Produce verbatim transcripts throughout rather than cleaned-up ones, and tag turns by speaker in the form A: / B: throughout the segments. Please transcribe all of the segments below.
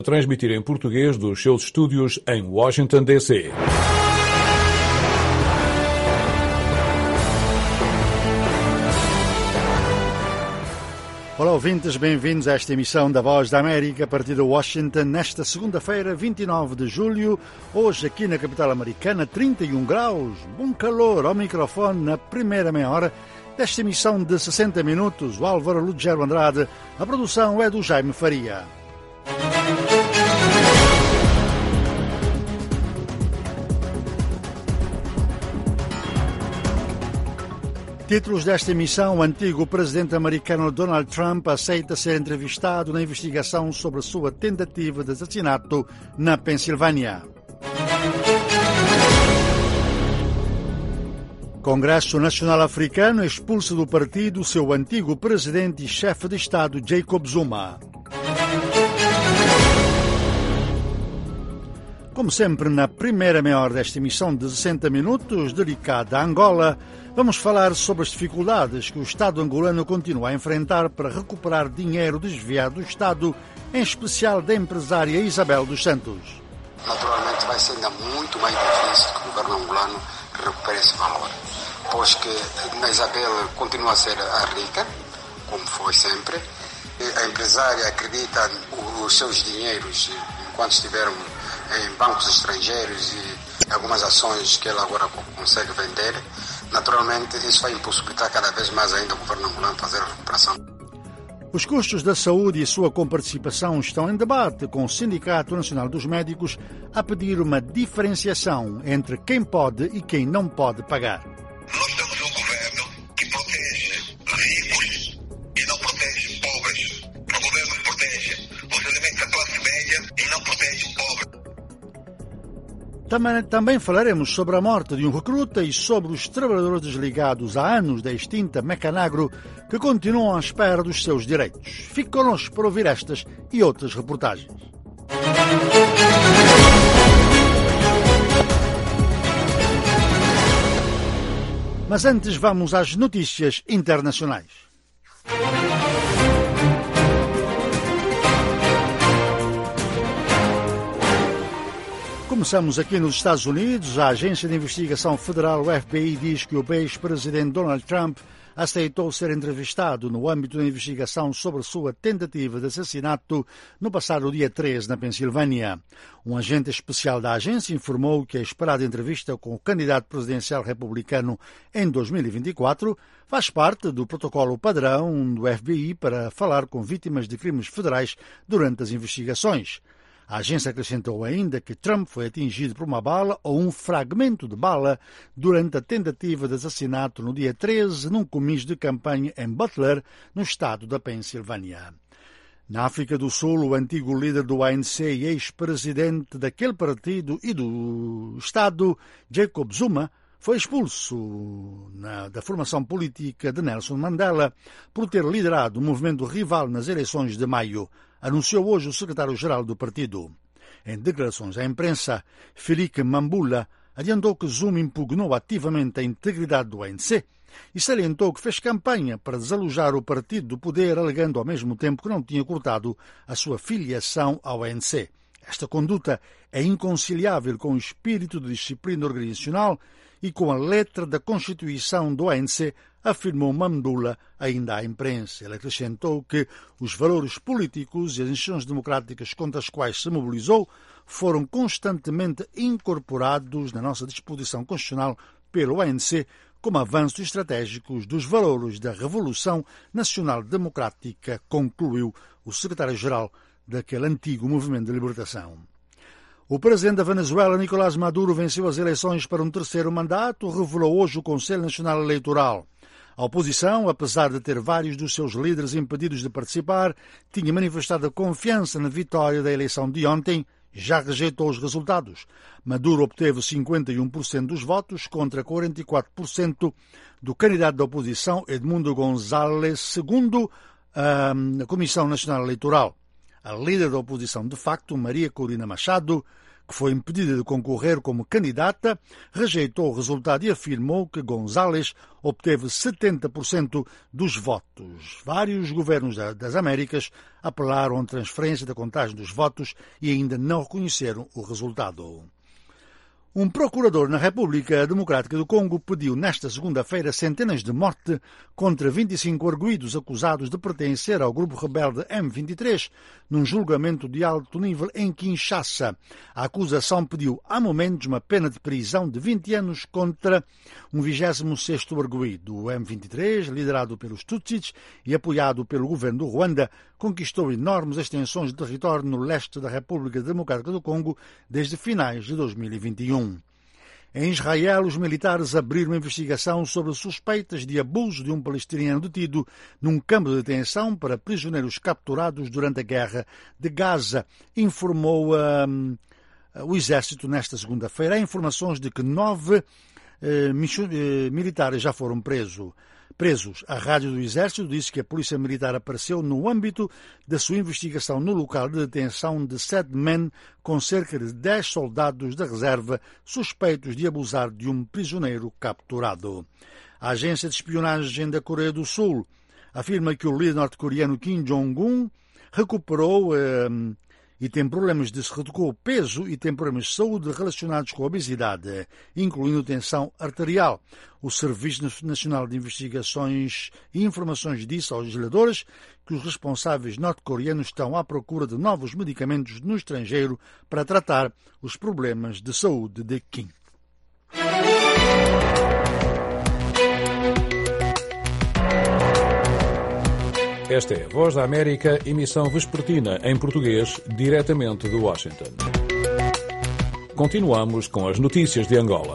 A: Transmitir em português dos seus estúdios em Washington, D C
B: Olá, ouvintes, bem-vindos a esta emissão da Voz da América a partir de Washington, nesta segunda-feira, vinte e nove de julho. Hoje, aqui na capital americana, trinta e um graus, bom calor ao microfone na primeira meia hora desta emissão de sessenta minutos. O Álvaro Lugero Andrade, a produção é do Jaime Faria. Títulos desta emissão: o antigo presidente americano Donald Trump aceita ser entrevistado na investigação sobre a sua tentativa de assassinato na Pensilvânia. Congresso Nacional Africano expulsa do partido seu antigo presidente e chefe de Estado Jacob Zuma. Como sempre, na primeira meia hora desta emissão de sessenta minutos, dedicada a Angola, vamos falar sobre as dificuldades que o Estado angolano continua a enfrentar para recuperar dinheiro desviado do Estado, em especial da empresária Isabel dos Santos.
C: Naturalmente vai ser ainda muito mais difícil que o governo angolano recupere esse valor, pois que a Isabel continua a ser a rica, como foi sempre. A empresária acredita os seus dinheiros enquanto estiveram em bancos estrangeiros e algumas ações que ela agora consegue vender. Naturalmente, isso vai impossibilitar cada vez mais ainda o governo angolano fazer a recuperação.
B: Os custos da saúde e sua comparticipação estão em debate, com o Sindicato Nacional dos Médicos a pedir uma diferenciação entre quem pode e quem não pode pagar.
D: Nós temos um governo que protege ricos e não protege pobres. O governo que protege os elementos da classe média e não protege o pobre.
B: Também, também falaremos sobre a morte de um recruta e sobre os trabalhadores desligados há anos da extinta Mecanagro que continuam à espera dos seus direitos. Fique connosco para ouvir estas e outras reportagens. Mas antes vamos às notícias internacionais. Começamos aqui nos Estados Unidos. A Agência de Investigação Federal, o F B I, diz que o ex-presidente Donald Trump aceitou ser entrevistado no âmbito da investigação sobre sua tentativa de assassinato no passado dia treze, na Pensilvânia. Um agente especial da agência informou que a esperada entrevista com o candidato presidencial republicano em dois mil e vinte e quatro faz parte do protocolo padrão do F B I para falar com vítimas de crimes federais durante as investigações. A agência acrescentou ainda que Trump foi atingido por uma bala ou um fragmento de bala durante a tentativa de assassinato no dia treze, num comício de campanha em Butler, no estado da Pensilvânia. Na África do Sul, o antigo líder do A N C e ex-presidente daquele partido e do Estado, Jacob Zuma, foi expulso na, da formação política de Nelson Mandela por ter liderado o movimento rival nas eleições de maio, anunciou hoje o secretário-geral do partido. Em declarações à imprensa, Filipe Mambula adiantou que Zuma impugnou ativamente a integridade do A N C e salientou que fez campanha para desalojar o partido do poder, alegando ao mesmo tempo que não tinha cortado a sua filiação ao A N C. Esta conduta é inconciliável com o espírito de disciplina organizacional e com a letra da Constituição do A N C, afirmou Mambula ainda à imprensa. Ele acrescentou que os valores políticos e as instituições democráticas contra as quais se mobilizou foram constantemente incorporados na nossa disposição constitucional pelo A N C como avanços estratégicos dos valores da Revolução Nacional Democrática, concluiu o secretário-geral daquele antigo movimento de libertação. O presidente da Venezuela, Nicolás Maduro, venceu as eleições para um terceiro mandato, revelou hoje o Conselho Nacional Eleitoral. A oposição, apesar de ter vários dos seus líderes impedidos de participar, tinha manifestado a confiança na vitória da eleição de ontem, já rejeitou os resultados. Maduro obteve cinquenta e um por cento dos votos contra quarenta e quatro por cento do candidato da oposição, Edmundo González, segundo a Comissão Nacional Eleitoral. A líder da oposição de facto, Maria Corina Machado, que foi impedida de concorrer como candidata, rejeitou o resultado e afirmou que González obteve setenta por cento dos votos. Vários governos das Américas apelaram à transferência da contagem dos votos e ainda não reconheceram o resultado. Um procurador na República Democrática do Congo pediu nesta segunda-feira centenas de mortes contra vinte e cinco arguidos acusados de pertencer ao grupo rebelde M vinte e três, num julgamento de alto nível em Kinshasa. A acusação pediu há momentos uma pena de prisão de vinte anos contra um vigésimo sexto arguido. O M vinte e três, liderado pelos Tutsis e apoiado pelo governo do Ruanda, conquistou enormes extensões de território no leste da República Democrática do Congo desde finais de dois mil e vinte e um. Em Israel, os militares abriram uma investigação sobre suspeitas de abuso de um palestiniano detido num campo de detenção para prisioneiros capturados durante a guerra de Gaza, informou um, o Exército nesta segunda-feira. Há informações de que nove eh, militares já foram presos. Presos. A rádio do Exército disse que a Polícia Militar apareceu no âmbito da sua investigação no local de detenção de sete men com cerca de dez soldados da reserva suspeitos de abusar de um prisioneiro capturado. A agência de espionagem da Coreia do Sul afirma que o líder norte-coreano Kim Jong-un recuperou eh, e tem problemas de se reduziu peso e tem problemas de saúde relacionados com a obesidade, incluindo tensão arterial. O Serviço Nacional de Investigações e Informações disse aos legisladores que os responsáveis norte-coreanos estão à procura de novos medicamentos no estrangeiro para tratar os problemas de saúde de Kim.
A: Esta é a Voz da América, emissão vespertina em português, diretamente de Washington. Continuamos com as notícias de Angola.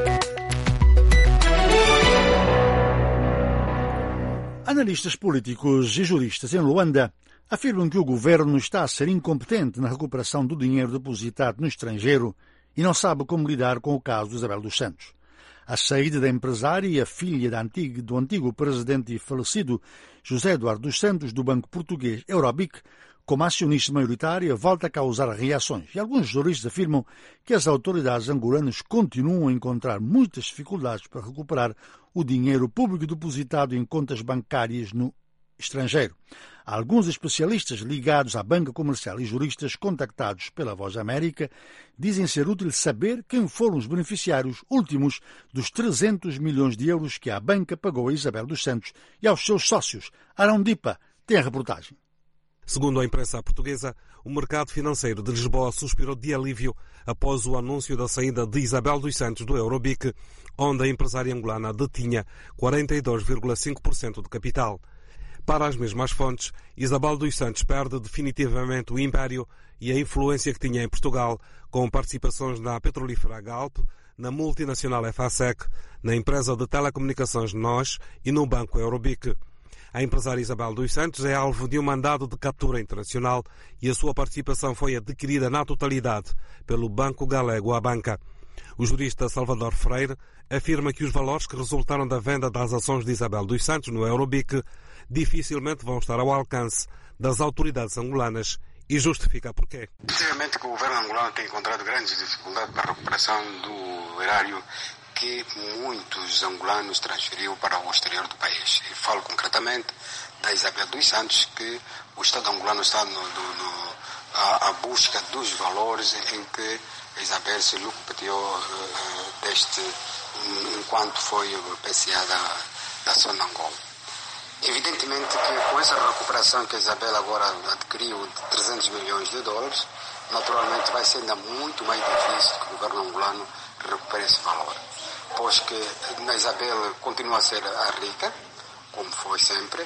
B: Analistas políticos e juristas em Luanda afirmam que o governo está a ser incompetente na recuperação do dinheiro depositado no estrangeiro e não sabe como lidar com o caso de Isabel dos Santos. A saída da empresária e a filha da antiga, do antigo presidente e falecido José Eduardo dos Santos do banco português Eurobic como acionista maioritária volta a causar reações e alguns juristas afirmam que as autoridades angolanas continuam a encontrar muitas dificuldades para recuperar o dinheiro público depositado em contas bancárias no estrangeiro. Alguns especialistas ligados à banca comercial e juristas contactados pela Voz da América dizem ser útil saber quem foram os beneficiários últimos dos trezentos milhões de euros que a banca pagou a Isabel dos Santos e aos seus sócios. Arão Dipa tem a reportagem.
E: Segundo a imprensa portuguesa, o mercado financeiro de Lisboa suspirou de alívio após o anúncio da saída de Isabel dos Santos do Eurobic, onde a empresária angolana detinha quarenta e dois vírgula cinco por cento do capital. Para as mesmas fontes, Isabel dos Santos perde definitivamente o império e a influência que tinha em Portugal, com participações na petrolífera Galp, na multinacional F A S E C, na empresa de telecomunicações Nós e no banco Eurobic. A empresária Isabel dos Santos é alvo de um mandado de captura internacional e a sua participação foi adquirida na totalidade pelo Banco Galego Abanca. O jurista Salvador Freire afirma que os valores que resultaram da venda das ações de Isabel dos Santos no Eurobic dificilmente vão estar ao alcance das autoridades angolanas e justifica porquê.
C: Efetivamente que o governo angolano tem encontrado grandes dificuldades para a recuperação do erário que muitos angolanos transferiu para o exterior do país. E falo concretamente da Isabel dos Santos, que o Estado angolano está no, no, no, à, à busca dos valores em que a Isabel se lucupeteou uh, deste, enquanto foi P C A da, da zona Angola. Evidentemente que com essa recuperação que a Isabel agora adquiriu de trezentos milhões de dólares, naturalmente vai ser ainda muito mais difícil que o governo angolano recupere esse valor. Pois que a Isabel continua a ser a rica, como foi sempre,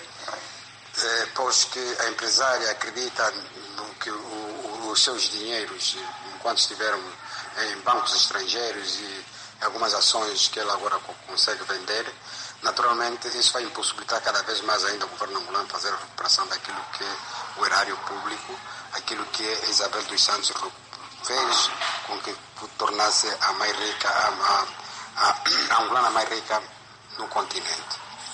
C: pois que a empresária acredita no que o, o, os seus dinheiros, enquanto estiveram em bancos estrangeiros e algumas ações que ela agora consegue vender, naturalmente isso vai impossibilitar cada vez mais ainda o governo angolano fazer a recuperação daquilo que é o erário público, aquilo que a Isabel dos Santos fez com que tornasse a mais rica, a, a, a angolana mais rica no continente.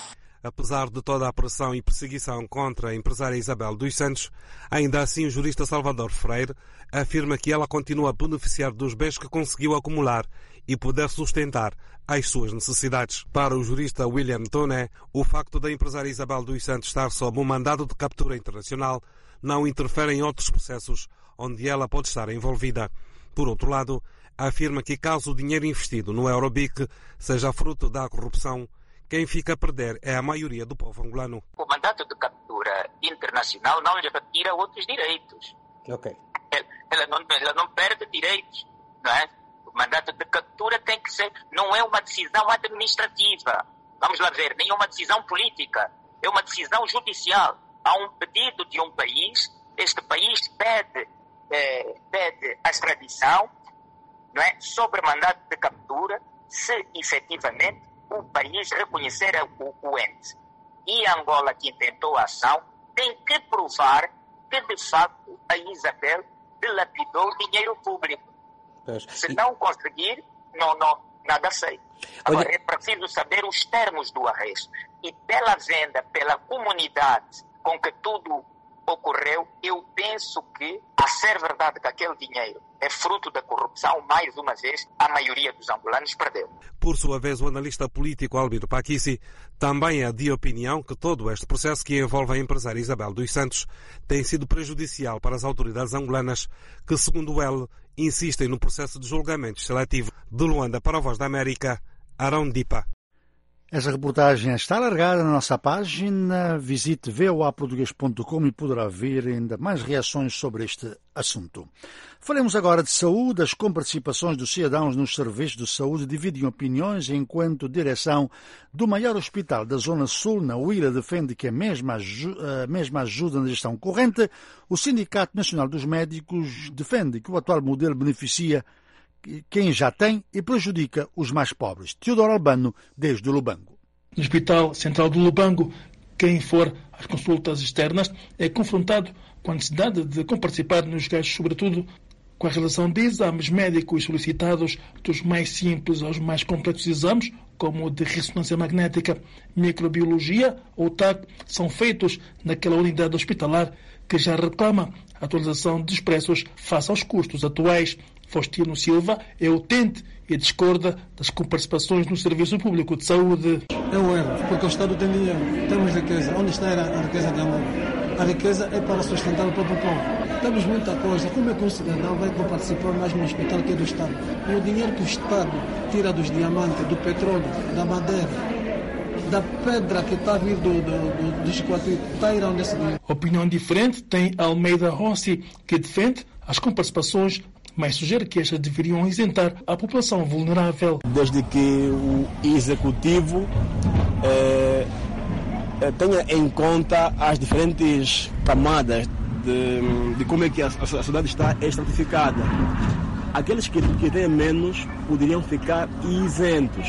E: Apesar de toda a pressão e perseguição contra a empresária Isabel dos Santos, ainda assim o jurista Salvador Freire afirma que ela continua a beneficiar dos bens que conseguiu acumular e poder sustentar as suas necessidades. Para o jurista William Toné, o facto da empresária Isabel dos Santos estar sob um mandado de captura internacional não interfere em outros processos onde ela pode estar envolvida. Por outro lado, afirma que caso o dinheiro investido no Eurobic seja fruto da corrupção, quem fica a perder é a maioria do povo angolano.
F: O mandato de captura internacional não lhe retira outros direitos.
G: Ok.
F: Ela não, ela não perde direitos, não é? O mandato de captura tem que ser, não é uma decisão administrativa. Vamos lá ver, nem é uma decisão política, é uma decisão judicial. Há um pedido de um país, este país pede, eh, pede a extradição, não é? Sobre mandato de captura, se efetivamente o país reconhecer o, o ente. E a Angola, que intentou a ação, tem que provar que, de facto, a Isabel dilapidou dinheiro público.
G: Pois.
F: Se não conseguir, não, não, nada sei. Agora,
G: Olha...
F: é preciso saber os termos do arresto. E pela venda, pela comunidade com que tudo ocorreu, eu penso que, a ser verdade que aquele dinheiro é fruto da corrupção, mais uma vez, a maioria dos angolanos perdeu.
E: Por sua vez, o analista político Albino Paquissi também é de opinião que todo este processo que envolve a empresária Isabel dos Santos tem sido prejudicial para as autoridades angolanas que, segundo ele, insistem no processo de julgamento seletivo. De Luanda para a Voz da América, Arão Dipa.
B: Essa reportagem está alargada na nossa página. Visite v o a português ponto com e poderá ver ainda mais reações sobre este assunto. Falemos agora de saúde. As comparticipações dos cidadãos nos serviços de saúde dividem opiniões, enquanto a direção do maior hospital da Zona Sul, na Huila, defende que a mesma, a mesma ajuda na gestão corrente. O Sindicato Nacional dos Médicos defende que o atual modelo beneficia quem já tem e prejudica os mais pobres. Teodoro Albano, desde o Lubango.
H: No Hospital Central do Lubango, quem for às consultas externas é confrontado com a necessidade de comparticipar nos gastos, sobretudo com a realização de exames médicos solicitados, dos mais simples aos mais complexos exames, como o de ressonância magnética, microbiologia ou T A C, são feitos naquela unidade hospitalar que já reclama a atualização dos preços face aos custos atuais. Faustino Silva é utente e discorda das comparticipações no Serviço Público de Saúde.
I: É um erro, porque o Estado tem dinheiro, temos riqueza. Onde está a riqueza de amor? A riqueza é para sustentar o próprio povo. Temos muita coisa. Como é que um cidadão vai participar mais no hospital que é do Estado? E o dinheiro que o Estado tira dos diamantes, do petróleo, da madeira, da pedra que está vindo do, do, do esquadrilho, está a ir onde esse dinheiro?
H: Opinião diferente tem Almeida Rossi, que defende as comparticipações, mas sugere que estas deveriam isentar a população vulnerável.
J: Desde que o executivo eh, tenha em conta as diferentes camadas de, de como é que a, a sociedade está estratificada. Aqueles que, que têm menos poderiam ficar isentos.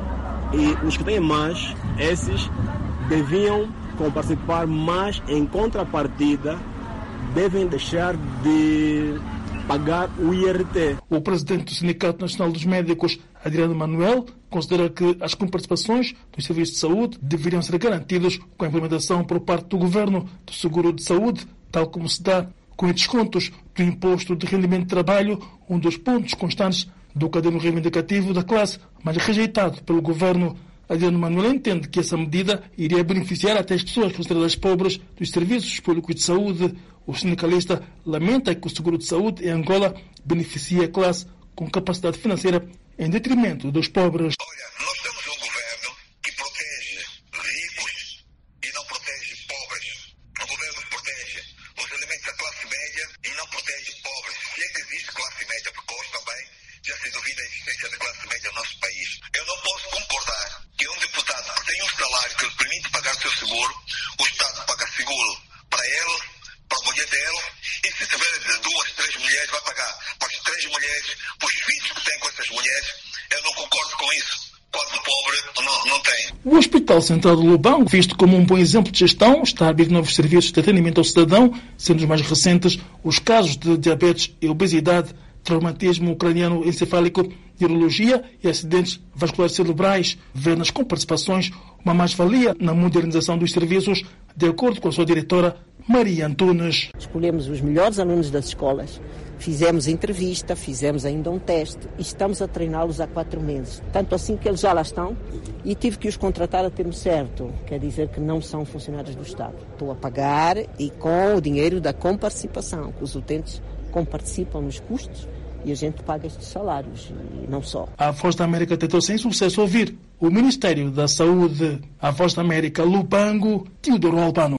J: E os que têm mais, esses deviam participar, mas em contrapartida devem deixar de pagar o I R T.
H: O presidente do Sindicato Nacional dos Médicos, Adriano Manuel, considera que as comparticipações dos serviços de saúde deveriam ser garantidas com a implementação por parte do governo do seguro de saúde, tal como se dá com os descontos do imposto de rendimento de trabalho, um dos pontos constantes do caderno reivindicativo da classe, mas rejeitado pelo governo. Adriano Manuel entende que essa medida iria beneficiar até as pessoas consideradas pobres dos serviços públicos de saúde. O sindicalista lamenta que o seguro de saúde em Angola beneficia a classe com capacidade financeira em detrimento dos pobres.
D: Olha, nós temos um governo que protege ricos e não protege pobres. O governo protege os elementos da classe média e não protege pobres. Se é que existe classe média, porque hoje também já se duvida a existência da classe média no nosso país. Eu não posso concordar que um deputado que tem um salário que lhe permite pagar seu seguro, o Estado paga seguro para ele, para a mulher dele, e se tiver duas, três mulheres, vai pagar para as três mulheres, para os filhos que têm com essas mulheres. Eu não concordo com isso. Quando o pobre não, não tem.
H: O Hospital Central do Lubango, visto como um bom exemplo de gestão, está a abrir novos serviços de atendimento ao cidadão, sendo os mais recentes os casos de diabetes e obesidade, traumatismo craniano encefálico, neurologia e acidentes vasculares cerebrais. Vê nas comparticipações uma mais-valia na modernização dos serviços, de acordo com a sua diretora, Maria Antunes.
G: Escolhemos os melhores alunos das escolas, fizemos entrevista, fizemos ainda um teste e estamos a treiná-los há quatro meses. Tanto assim que eles já lá estão e tive que os contratar a termo certo. Quer dizer que não são funcionários do Estado. Estou a pagar e com o dinheiro da comparticipação, que os utentes comparticipam nos custos e a gente paga estes salários e não só.
H: A Voz da América tentou sem sucesso ouvir o Ministério da Saúde. A Voz da América, Lubango, Teodoro Albano.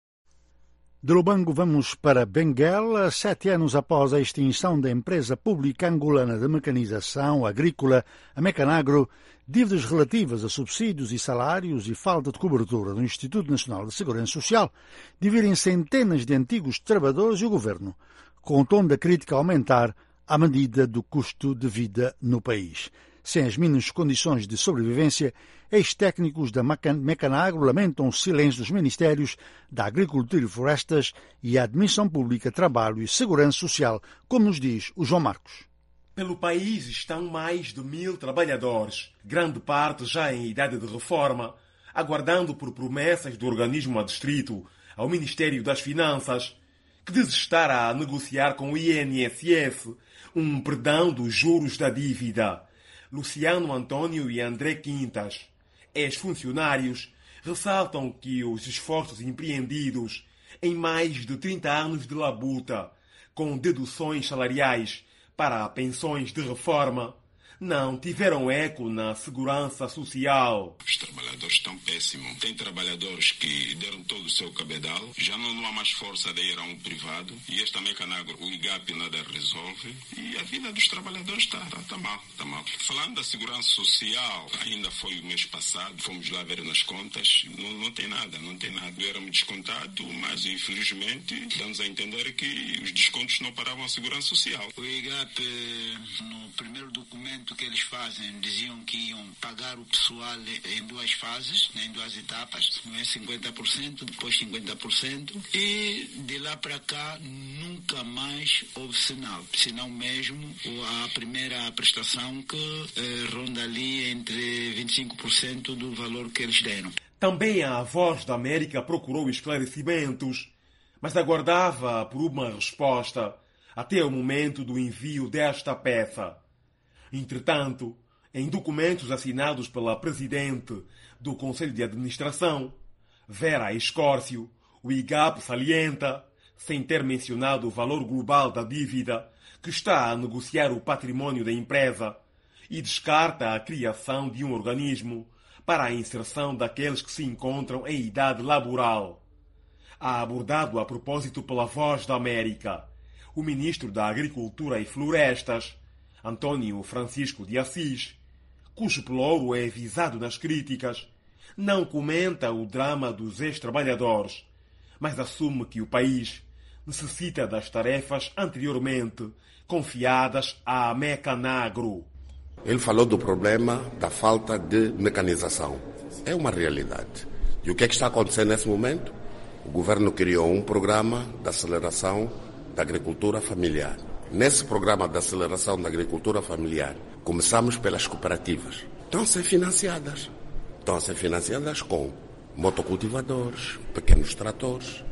B: De Lubango vamos para Benguela. Sete anos após a extinção da empresa pública angolana de mecanização agrícola, a Mecanagro, dívidas relativas a subsídios e salários e falta de cobertura do Instituto Nacional de Segurança Social dividem centenas de antigos trabalhadores e o governo, com o tom da crítica a aumentar à medida do custo de vida no país. Sem as mínimas condições de sobrevivência, ex-técnicos da Mecanagro lamentam o silêncio dos Ministérios da Agricultura e Florestas e a Admissão Pública, Trabalho e Segurança Social, como nos diz o João Marcos.
K: Pelo país estão mais de mil trabalhadores, grande parte já em idade de reforma, aguardando por promessas do organismo adstrito ao Ministério das Finanças, que diz estar a negociar com o I N S S um perdão dos juros da dívida. Luciano Antônio e André Quintas, ex-funcionários, ressaltam que os esforços empreendidos em mais de trinta anos de labuta, com deduções salariais para pensões de reforma, não tiveram eco na segurança social.
L: Os trabalhadores estão péssimos. Tem trabalhadores que deram todo o seu cabedal, já não, não há mais força de ir a um privado, e esta Mecanagro, o I G A P nada resolve, e a vida dos trabalhadores está tá, tá mal, está mal. Falando da segurança social, ainda foi o mês passado, fomos lá ver nas contas, não, não tem nada, não tem nada. Éramos descontados, mas infelizmente damos a entender que os descontos não paravam a segurança social.
M: O I G A P, no primeiro documento que eles fazem, diziam que iam pagar o pessoal em duas fases, em duas etapas, não é cinquenta por cento, depois cinquenta por cento, e de lá para cá nunca mais houve sinal, senão mesmo a primeira prestação que eh, ronda ali entre vinte e cinco por cento do valor que eles deram.
K: Também a Voz da América procurou esclarecimentos, mas aguardava por uma resposta até o momento do envio desta peça. Entretanto, em documentos assinados pela presidente do Conselho de Administração, Vera Escórcio, o I G A P salienta, sem ter mencionado o valor global da dívida, que está a negociar o património da empresa e descarta a criação de um organismo para a inserção daqueles que se encontram em idade laboral. Ha abordado a propósito pela Voz da América o ministro da Agricultura e Florestas, Antônio Francisco de Assis, cujo pelouro é visado nas críticas, não comenta o drama dos ex-trabalhadores, mas assume que o país necessita das tarefas anteriormente confiadas à Mecanagro.
N: Ele falou do problema da falta de mecanização. É uma realidade. E o que é que está acontecendo nesse momento? O governo criou um programa de aceleração da agricultura familiar. Nesse programa de aceleração da agricultura familiar, começamos pelas cooperativas. Estão a ser financiadas. Estão a ser financiadas com motocultivadores, pequenos tratores.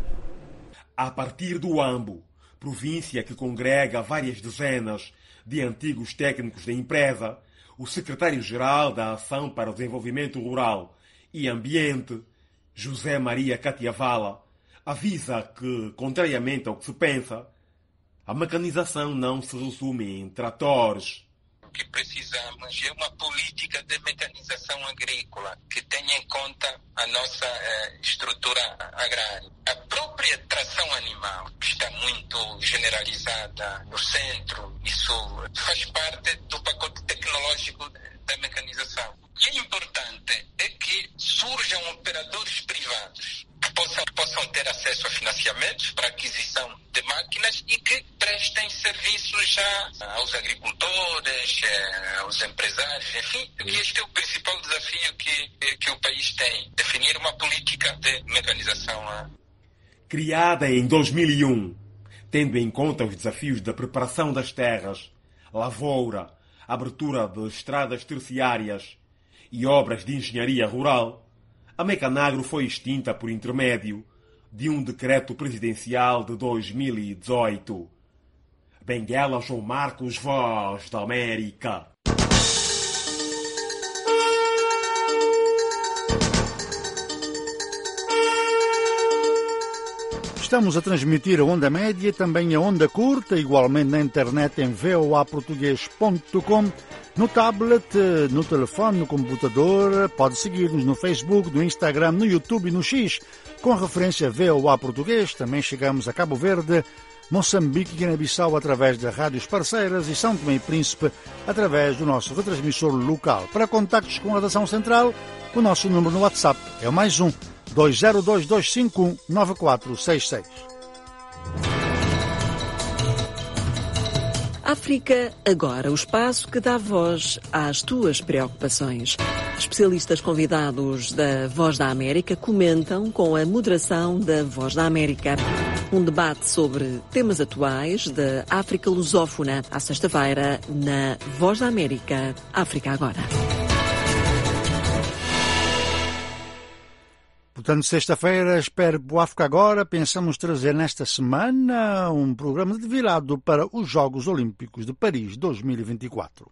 K: A partir do Ambo, província que congrega várias dezenas de antigos técnicos da empresa, o secretário-geral da Ação para o Desenvolvimento Rural e Ambiente, José Maria Catiavala, avisa que, contrariamente ao que se pensa, a mecanização não se resume em tratores.
F: O que precisamos é uma política de mecanização agrícola que tenha em conta a nossa eh, estrutura agrária. A própria tração animal, que está muito generalizada no centro e sul, faz parte do pacote tecnológico da mecanização. E é importante é que surjam operadores privados que possam, possam ter acesso a financiamentos para aquisição de máquinas e que prestem serviços já aos agricultores, aos empresários, enfim. E este é o principal desafio que, que o país tem, definir uma política de mecanização.
K: Criada em dois mil e um, tendo em conta os desafios da preparação das terras, lavoura, abertura de estradas terciárias e obras de engenharia rural, a Mecanagro foi extinta por intermédio de um decreto presidencial de dois mil e dezoito. Benguela João Marcos, Voz da América.
B: Estamos a transmitir a onda média e também a onda curta, igualmente na internet em v o a português ponto com, no tablet, no telefone, no computador. Pode seguir-nos no Facebook, no Instagram, no YouTube e no X, com a referência V O A Português. Também chegamos a Cabo Verde, Moçambique e Guiné-Bissau através de rádios parceiras e São Tomé e Príncipe através do nosso retransmissor local. Para contactos com a redação central, o nosso número no WhatsApp é o mais um dois zero dois dois cinco um nove quatro seis seis.
O: África Agora, o espaço que dá voz às tuas preocupações. Especialistas convidados da Voz da América comentam com a moderação da Voz da América. Um debate sobre temas atuais da África lusófona, à sexta-feira, na Voz da América, África Agora.
B: Portanto, sexta-feira, espero o África Agora. Pensamos trazer nesta semana um programa dedicado para os Jogos Olímpicos de Paris dois mil e vinte e quatro.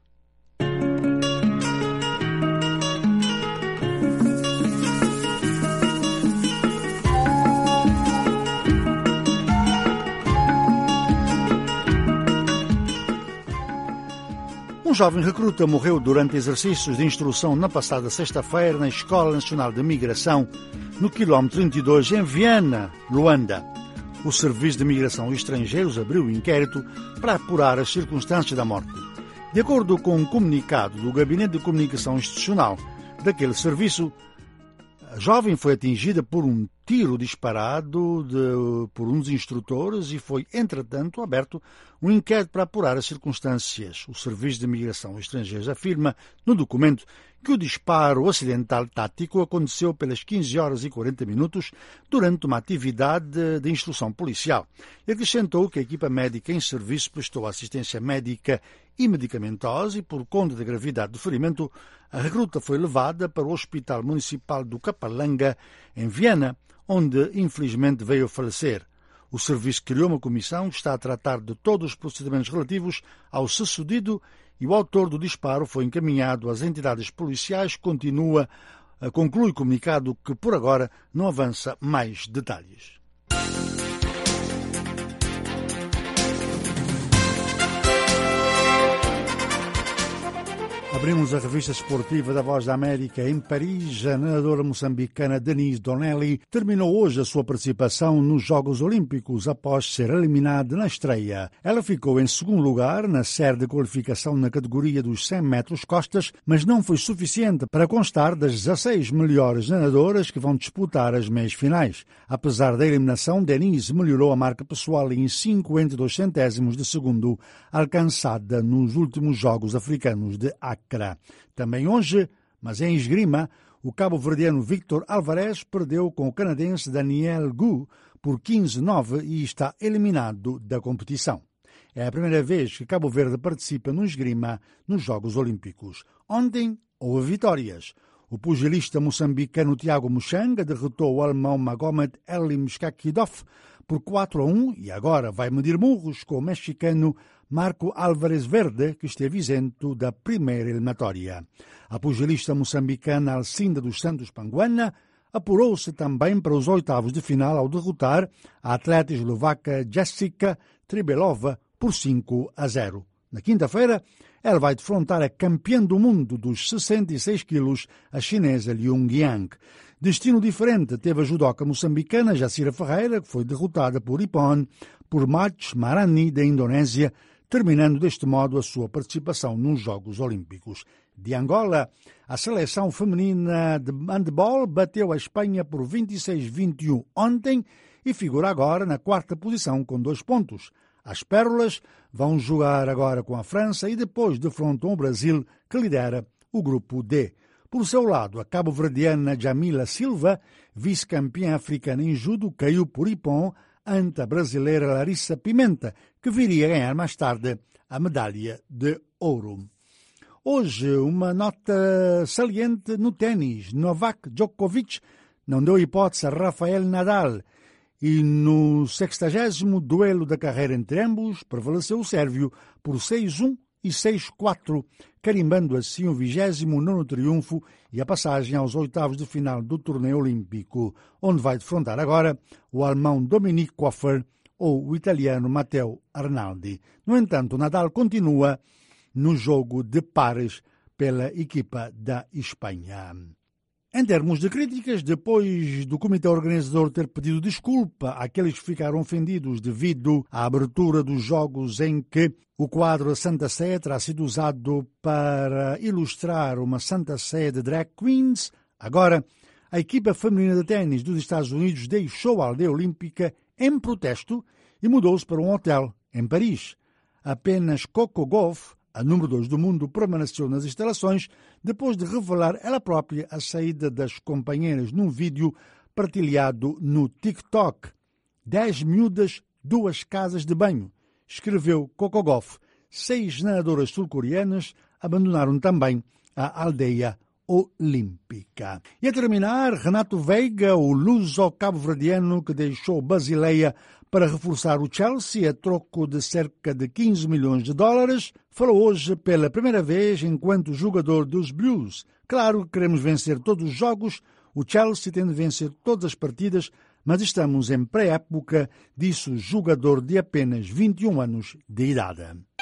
B: Um jovem recruta morreu durante exercícios de instrução na passada sexta-feira na Escola Nacional de Migração, no quilómetro trinta e dois, em Viena, Luanda. O Serviço de Migração e Estrangeiros abriu o inquérito para apurar as circunstâncias da morte. De acordo com um comunicado do Gabinete de Comunicação Institucional daquele serviço, a jovem foi atingida por um tiro disparado de, por um dos instrutores e foi, entretanto, aberto um inquérito para apurar as circunstâncias. O Serviço de Migração e Estrangeiros afirma no documento que o disparo acidental tático aconteceu pelas quinze horas e quarenta minutos durante uma atividade de instrução policial. E acrescentou que a equipa médica em serviço prestou assistência médica e medicamentosa e, por conta da gravidade do ferimento, a recruta foi levada para o Hospital Municipal do Capalanga, em Viena, onde infelizmente veio a falecer. O serviço criou uma comissão que está a tratar de todos os procedimentos relativos ao sucedido e o autor do disparo foi encaminhado às entidades policiais. Continua, conclui o comunicado que por agora não avança mais detalhes. Abrimos a revista esportiva da Voz da América em Paris. A nadadora moçambicana Denise Donnelly terminou hoje a sua participação nos Jogos Olímpicos após ser eliminada na estreia. Ela ficou em segundo lugar na série de qualificação na categoria dos cem metros costas, mas não foi suficiente para constar das dezasseis melhores nadadoras que vão disputar as meias finais. Apesar da eliminação, Denise melhorou a marca pessoal em cinquenta e dois centésimos de segundo, alcançada nos últimos Jogos Africanos de Accra. Também hoje, mas em esgrima, o cabo-verdiano Victor Alvarez perdeu com o canadense Daniel Gu por quinze a nove e está eliminado da competição. É a primeira vez que Cabo Verde participa no esgrima nos Jogos Olímpicos. Ontem houve vitórias. O pugilista moçambicano Tiago Muxanga derrotou o alemão Magomed Elim Skakidov por quatro a um e agora vai medir murros com o mexicano Marco Álvarez Verde, que esteve isento da primeira eliminatória. A pugilista moçambicana Alcinda dos Santos Panguana apurou-se também para os oitavos de final ao derrotar a atleta eslovaca Jessica Tribelova por cinco a zero. Na quinta-feira, ela vai defrontar a campeã do mundo dos sessenta e seis quilos, a chinesa Liu Yang. Destino diferente teve a judoca moçambicana Jacira Ferreira, que foi derrotada por Ippon por Mach Marani, da Indonésia, terminando deste modo a sua participação nos Jogos Olímpicos. De Angola, a seleção feminina de handball bateu a Espanha por vinte e seis a vinte e um ontem e figura agora na quarta posição com dois pontos. As Pérolas vão jogar agora com a França e depois defrontam o Brasil, que lidera o grupo D. Por seu lado, a cabo-verdiana Jamila Silva, vice-campeã africana em judo, caiu por Ippon ante a brasileira Larissa Pimenta, que viria a ganhar mais tarde a medalha de ouro. Hoje, uma nota saliente no ténis. Novak Djokovic não deu hipótese a Rafael Nadal e no sextagésimo duelo da carreira entre ambos prevaleceu o sérvio por seis a um e seis a quatro, carimbando assim o vigésimo nono triunfo e a passagem aos oitavos de final do torneio olímpico, onde vai defrontar agora o alemão Dominic Koffer ou o italiano Matteo Arnaldi. No entanto, Nadal continua no jogo de pares pela equipa da Espanha. Em termos de críticas, depois do comitê organizador ter pedido desculpa àqueles que ficaram ofendidos devido à abertura dos jogos em que o quadro Santa Sé terá sido usado para ilustrar uma Santa Sé de drag queens, agora a equipa feminina de ténis dos Estados Unidos deixou a aldeia olímpica em protesto e mudou-se para um hotel em Paris. Apenas Coco Gauff, a número dois do mundo, permaneceu nas instalações depois de revelar ela própria a saída das companheiras num vídeo partilhado no TikTok. Dez miúdas, duas casas de banho, escreveu Coco Gauff. Seis nadadoras sul-coreanas abandonaram também a aldeia olímpica. E a terminar, Renato Veiga, o luso-cabo-verdiano que deixou Basileia para reforçar o Chelsea a troco de cerca de quinze milhões de dólares, falou hoje pela primeira vez enquanto jogador dos Blues. Claro que queremos vencer todos os jogos, o Chelsea tem de vencer todas as partidas, mas estamos em pré-época, disse o jogador de apenas vinte e um anos de idade.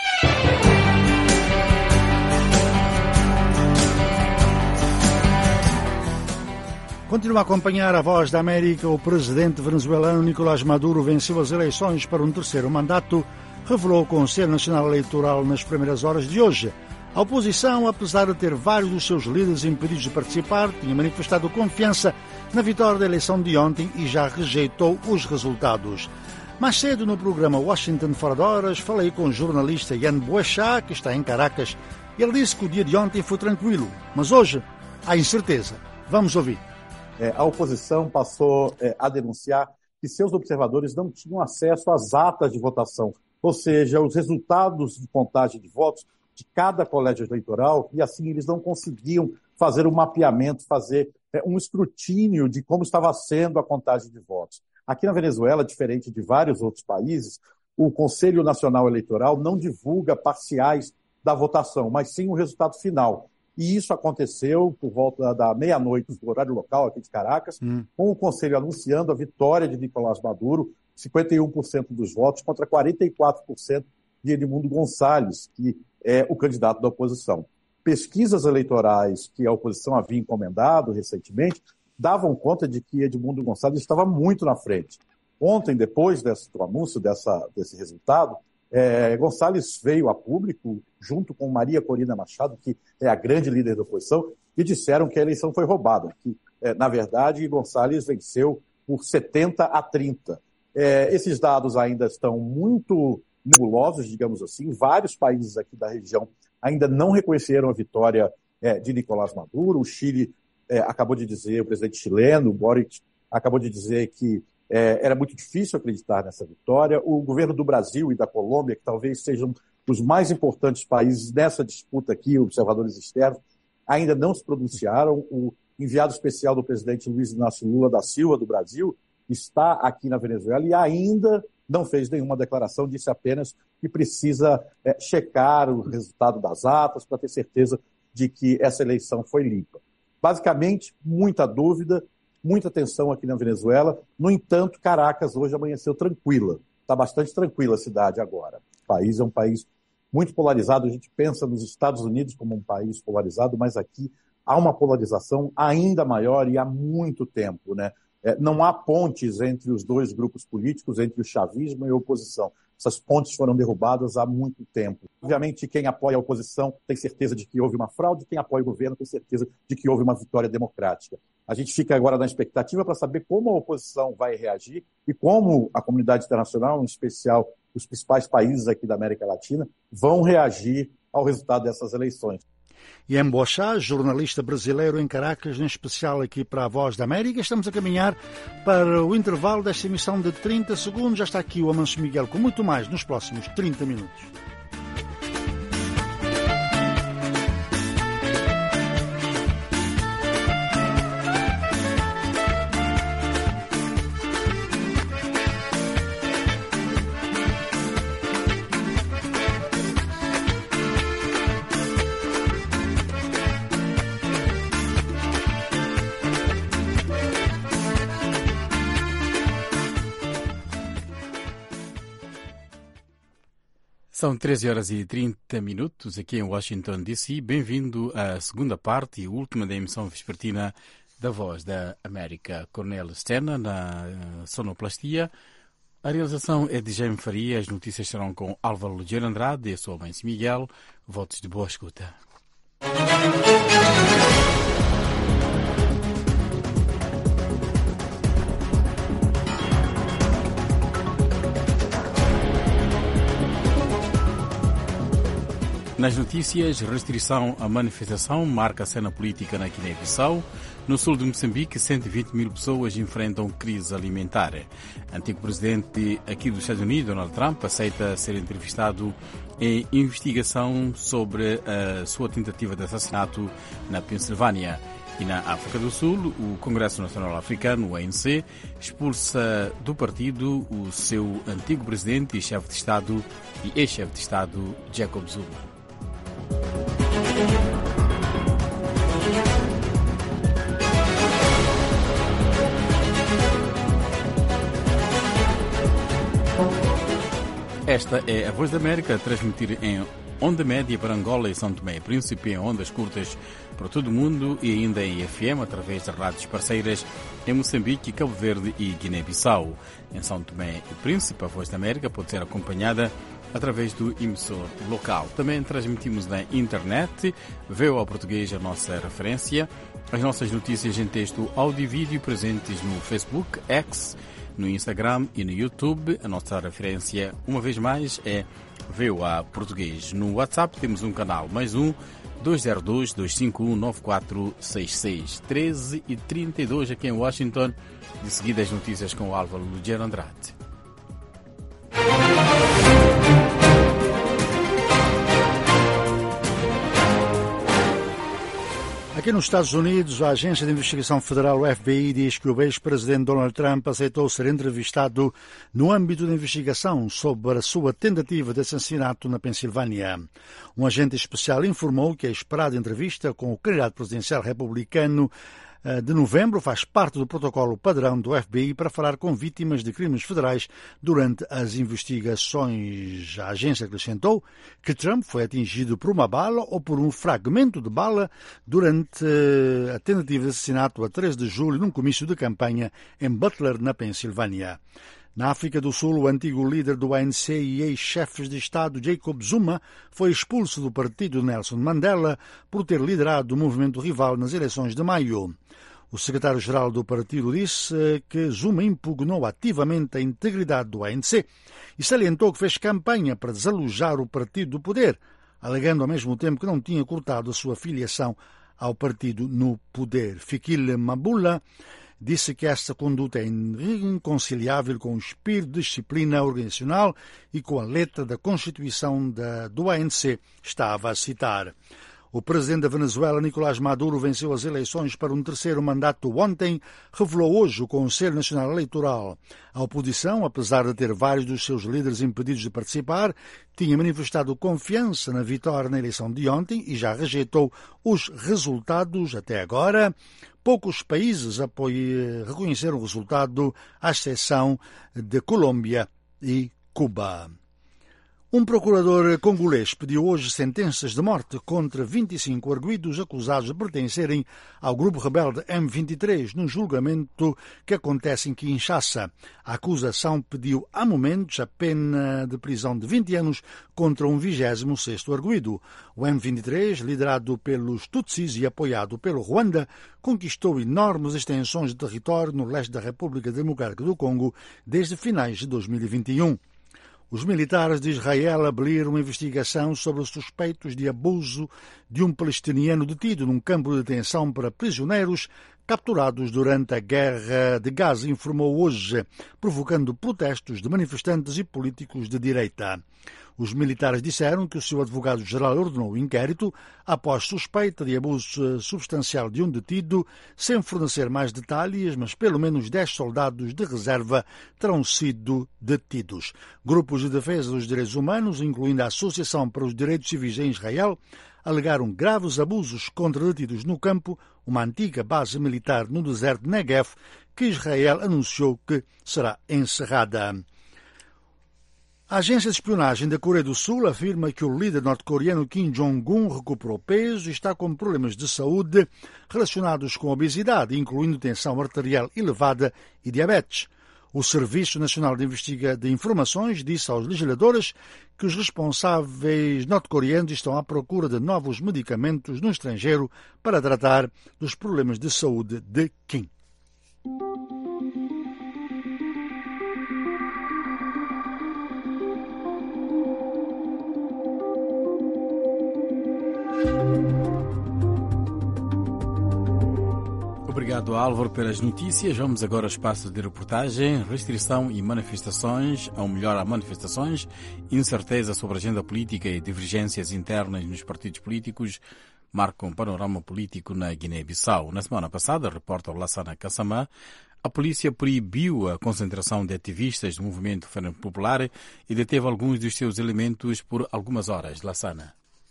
B: Continua a acompanhar a Voz da América. O presidente venezuelano Nicolás Maduro venceu as eleições para um terceiro mandato, revelou o Conselho Nacional Eleitoral nas primeiras horas de hoje. A oposição, apesar de ter vários dos seus líderes impedidos de participar, tinha manifestado confiança na vitória da eleição de ontem e já rejeitou os resultados. Mais cedo, no programa Washington Fora de Horas, falei com o jornalista Ian Boechat, que está em Caracas, e ele disse que o dia de ontem foi tranquilo, mas hoje há incerteza. Vamos ouvir.
P: É, a oposição passou é, a denunciar que seus observadores não tinham acesso às atas de votação, ou seja, os resultados de contagem de votos de cada colégio eleitoral, e assim eles não conseguiam fazer um mapeamento, fazer é, um escrutínio de como estava sendo a contagem de votos. Aqui na Venezuela, diferente de vários outros países, o Conselho Nacional Eleitoral não divulga parciais da votação, mas sim o resultado final. E isso aconteceu por volta da meia-noite do horário local aqui de Caracas, hum. com o Conselho anunciando a vitória de Nicolás Maduro, cinquenta e um por cento dos votos contra quarenta e quatro por cento de Edmundo Gonçalves, que é o candidato da oposição. Pesquisas eleitorais que a oposição havia encomendado recentemente davam conta de que Edmundo Gonçalves estava muito na frente. Ontem, depois desse, do anúncio dessa, desse resultado, É, Gonçalves veio a público, junto com Maria Corina Machado, que é a grande líder da oposição, e disseram que a eleição foi roubada, que, é, na verdade, Gonçalves venceu por setenta a trinta. É, esses dados ainda estão muito nebulosos, digamos assim. Vários países aqui da região ainda não reconheceram a vitória é, de Nicolás Maduro. O Chile é, acabou de dizer, o presidente chileno, o Boric, acabou de dizer que É, era muito difícil acreditar nessa vitória. O governo do Brasil e da Colômbia, que talvez sejam os mais importantes países nessa disputa aqui, observadores externos, ainda não se pronunciaram. O enviado especial do presidente Luiz Inácio Lula da Silva, do Brasil, está aqui na Venezuela e ainda não fez nenhuma declaração, disse apenas que precisa é, checar o resultado das atas para ter certeza de que essa eleição foi limpa. Basicamente, muita dúvida, muita tensão aqui na Venezuela. No entanto, Caracas hoje amanheceu tranquila. Está bastante tranquila a cidade agora. O país é um país muito polarizado. A gente pensa nos Estados Unidos como um país polarizado, mas aqui há uma polarização ainda maior e há muito tempo, né? É, não há pontes entre os dois grupos políticos, entre o chavismo e a oposição. Essas pontes foram derrubadas há muito tempo. Obviamente, quem apoia a oposição tem certeza de que houve uma fraude, quem apoia o governo tem certeza de que houve uma vitória democrática. A gente fica agora na expectativa para saber como a oposição vai reagir e como a comunidade internacional, em especial os principais países aqui da América Latina, vão reagir ao resultado dessas eleições.
B: Ian Boechat, jornalista brasileiro em Caracas, em especial aqui para a Voz da América. Estamos a caminhar para o intervalo desta emissão de trinta segundos. Já está aqui o Amancio Miguel com muito mais nos próximos trinta minutos.
Q: São treze horas e trinta minutos aqui em Washington, D C. Bem-vindo à segunda parte e última da emissão vespertina da Voz da América. Cornel Stena na sonoplastia. A realização é de Jaime Faria. As notícias serão com Álvaro Ligeiro Andrade e a sua mãe Miguel. Votos de boa escuta. Nas notícias, restrição à manifestação marca a cena política na Guiné-Bissau. No sul de Moçambique, cento e vinte mil pessoas enfrentam crise alimentar. Antigo presidente aqui dos Estados Unidos, Donald Trump, aceita ser entrevistado em investigação sobre a sua tentativa de assassinato na Pensilvânia. E na África do Sul, o Congresso Nacional Africano, o A N C, expulsa do partido o seu antigo presidente e chefe de Estado e ex-chefe de Estado, Jacob Zuma. Esta é a Voz da América, a transmitir em onda média para Angola e São Tomé e Príncipe, em ondas curtas para todo o mundo e ainda em F M através de rádios parceiras em Moçambique, Cabo Verde e Guiné-Bissau. Em São Tomé e Príncipe, a Voz da América pode ser acompanhada através do emissor local. Também transmitimos na internet, V O A Português, a nossa referência, as nossas notícias em texto, áudio e vídeo presentes no Facebook, X, no Instagram e no YouTube. A nossa referência, uma vez mais, é V O A Português. No WhatsApp temos um canal, mais um, dois zero dois, dois cinco um, nove quatro seis seis, treze e trinta e dois aqui em Washington. De seguida as notícias com o Álvaro Ligeiro Andrade.
B: Aqui nos Estados Unidos, a Agência de Investigação Federal, o F B I, diz que o ex-presidente Donald Trump aceitou ser entrevistado no âmbito da investigação sobre a sua tentativa de assassinato na Pensilvânia. Um agente especial informou que a esperada entrevista com o candidato presidencial republicano de novembro faz parte do protocolo padrão do F B I para falar com vítimas de crimes federais durante as investigações. A agência acrescentou que Trump foi atingido por uma bala ou por um fragmento de bala durante a tentativa de assassinato a treze de julho num comício de campanha em Butler, na Pensilvânia. Na África do Sul, o antigo líder do A N C e ex-chefe de Estado Jacob Zuma foi expulso do partido de Nelson Mandela por ter liderado o movimento rival nas eleições de maio. O secretário-geral do partido disse que Zuma impugnou ativamente a integridade do A N C e salientou que fez campanha para desalojar o partido do poder, alegando ao mesmo tempo que não tinha cortado a sua filiação ao partido no poder. Fikile Mabula disse que esta conduta é inconciliável com o espírito de disciplina organizacional e com a letra da Constituição da, do A N C, estava a citar. O presidente da Venezuela, Nicolás Maduro, venceu as eleições para um terceiro mandato ontem, revelou hoje o Conselho Nacional Eleitoral. A oposição, apesar de ter vários dos seus líderes impedidos de participar, tinha manifestado confiança na vitória na eleição de ontem e já rejeitou os resultados até agora. Poucos países apoiam, reconheceram o resultado, à exceção de Colômbia e Cuba. Um procurador congolês pediu hoje sentenças de morte contra vinte e cinco arguidos acusados de pertencerem ao grupo rebelde M vinte e três, num julgamento que acontece em Kinshasa. A acusação pediu, há momentos, a pena de prisão de vinte anos contra um vigésimo sexto arguido. O M vinte e três, liderado pelos Tutsis e apoiado pelo Ruanda, conquistou enormes extensões de território no leste da República Democrática do Congo desde finais de dois mil e vinte e um. Os militares de Israel abriram uma investigação sobre os suspeitos de abuso de um palestiniano detido num campo de detenção para prisioneiros capturados durante a guerra de Gaza, informou hoje, provocando protestos de manifestantes e políticos de direita. Os militares disseram que o seu advogado-geral ordenou o inquérito após suspeita de abuso substancial de um detido, sem fornecer mais detalhes, mas pelo menos dez soldados de reserva terão sido detidos. Grupos de defesa dos direitos humanos, incluindo a Associação para os Direitos Civis em Israel, alegaram graves abusos contra detidos no campo, uma antiga base militar no deserto de Negev, que Israel anunciou que será encerrada. A agência de espionagem da Coreia do Sul afirma que o líder norte-coreano Kim Jong-un recuperou peso e está com problemas de saúde relacionados com obesidade, incluindo tensão arterial elevada e diabetes. O Serviço Nacional de Investigação de Informações disse aos legisladores que os responsáveis norte-coreanos estão à procura de novos medicamentos no estrangeiro para tratar dos problemas de saúde de Kim.
Q: Obrigado, Álvaro, pelas notícias. Vamos agora ao espaço de reportagem. Restrição e manifestações, ou melhor, há manifestações, incerteza sobre a agenda política e divergências internas nos partidos políticos marcam um panorama político na Guiné-Bissau. Na semana passada, reporta o Lassana Kassamá, a polícia proibiu a concentração de ativistas do movimento Frente Popular e deteve alguns dos seus elementos por algumas horas. Lassana.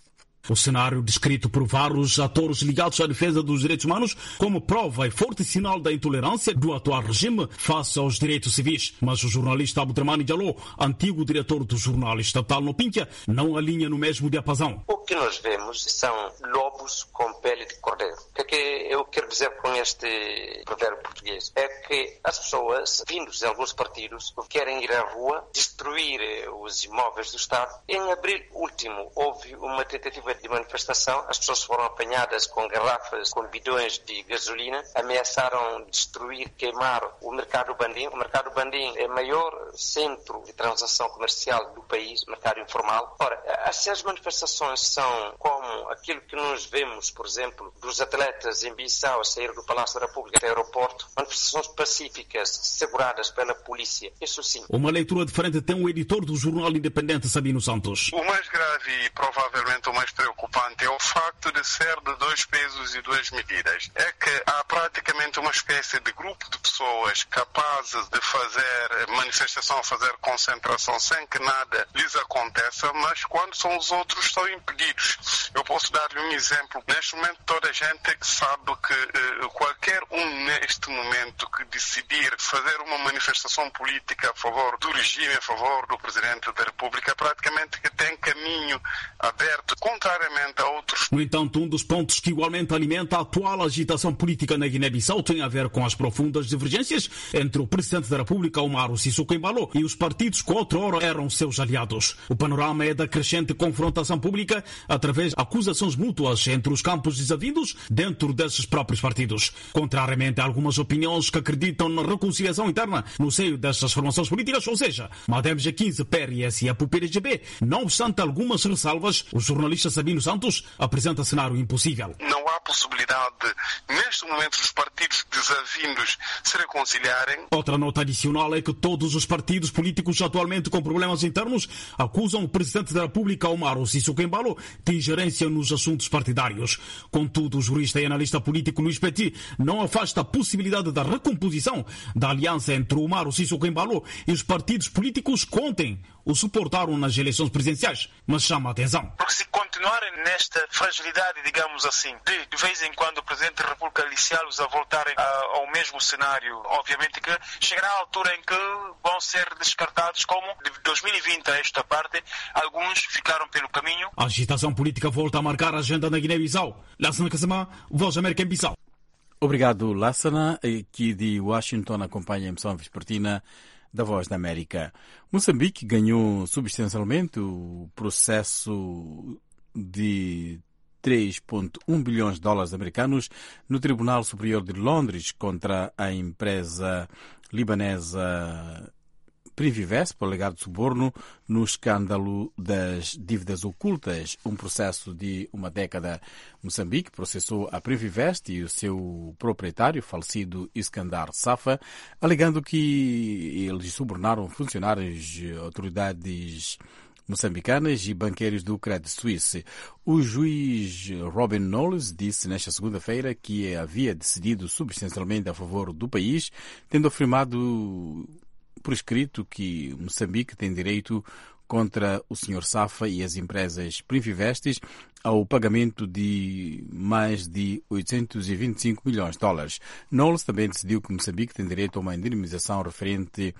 R: O cenário descrito por vários atores ligados à defesa dos direitos humanos como prova e forte sinal da intolerância do atual regime face aos direitos civis. Mas o jornalista Abdramani Diallo, antigo diretor do jornal estatal no Pincha, não alinha no mesmo diapasão.
S: O que nós vemos são lobos com pele de cordeiro. O que é que eu quero dizer com este provérbio português? É que as pessoas, vindos de alguns partidos, querem ir à rua, destruir os imóveis do Estado. Em abril último, houve uma tentativa de manifestação, as pessoas foram apanhadas com garrafas, com bidões de gasolina, ameaçaram destruir, queimar o mercado Bandim. O mercado Bandim é o maior centro de transação comercial do país, mercado informal. Ora, essas manifestações são como aquilo que nós vemos, por exemplo, dos atletas em Bissau a sair do Palácio da República até o aeroporto, manifestações pacíficas, seguradas pela polícia, isso sim.
R: Uma leitura diferente tem o editor do jornal independente Sabino Santos.
T: O mais grave e provavelmente o mais preocupante é o facto de ser de dois pesos e duas medidas. É que há praticamente uma espécie de grupo de pessoas capazes de fazer manifestação, fazer concentração sem que nada lhes aconteça, mas quando são os outros estão impedidos. Eu posso dar-lhe um exemplo. Neste momento toda a gente sabe que uh, qualquer um neste momento que decidir fazer uma manifestação política a favor do regime, a favor do Presidente da República, praticamente que tem caminho aberto, contrariamente a outros.
R: No entanto, um dos pontos que igualmente alimenta a atual agitação política na Guiné-Bissau tem a ver com as profundas divergências entre o Presidente da República, Umaru Sissoco Embalo, e os partidos que outrora eram seus aliados. O panorama é da crescente confrontação pública através de acusações mútuas entre os campos desavindos dentro desses próprios partidos. Contrariamente a algumas opiniões que acreditam na reconciliação interna no seio dessas formações políticas, ou seja, Madem G quinze, P R S e a P U P R G B, não obstante algumas ressalvas, o jornalista Sabino Santos apresenta cenário impossível.
T: Não há possibilidade, neste momento, dos partidos desavindos se reconciliarem.
R: Outra nota adicional é que todos os partidos políticos atualmente com problemas internos acusam o Presidente da República, Umaru Sissoco Embalo, de ingerência nos assuntos partidários. Contudo, o jurista e analista político Luís Petit não afasta a possibilidade da recomposição da aliança entre o Umaru Sissoco Embalo e os partidos políticos que ontem o suportaram nas eleições presidenciais, mas chama a atenção.
U: Porque se continuarem nesta fragilidade, digamos assim, de, de vez em quando o Presidente da República aliciá-los a voltarem a, ao mesmo cenário, obviamente que chegará a altura em que vão ser descartados, como de dois mil e vinte a esta parte, alguns ficaram pelo caminho.
R: A agitação política volta a marcar a agenda na Guiné-Bissau. Lassana Kassamá, Voz da América em Bissau.
Q: Obrigado, Lassana. Aqui de Washington acompanha a emissão vespertina da Voz da América. Moçambique ganhou substancialmente o processo de três vírgula um bilhões de dólares americanos no Tribunal Superior de Londres contra a empresa libanesa Privivest por alegado suborno no escândalo das dívidas ocultas. Um processo de uma década. Moçambique processou a Privivest e o seu proprietário, falecido Iskandar Safa, alegando que eles subornaram funcionários, autoridades moçambicanas e banqueiros do Credit Suisse. O juiz Robin Knowles disse nesta segunda-feira que havia decidido substancialmente a favor do país, tendo afirmado por escrito que Moçambique tem direito contra o senhor Safa e as empresas Privivestes ao pagamento de mais de oitocentos e vinte e cinco milhões de dólares. Knowles também decidiu que Moçambique tem direito a uma indemnização referente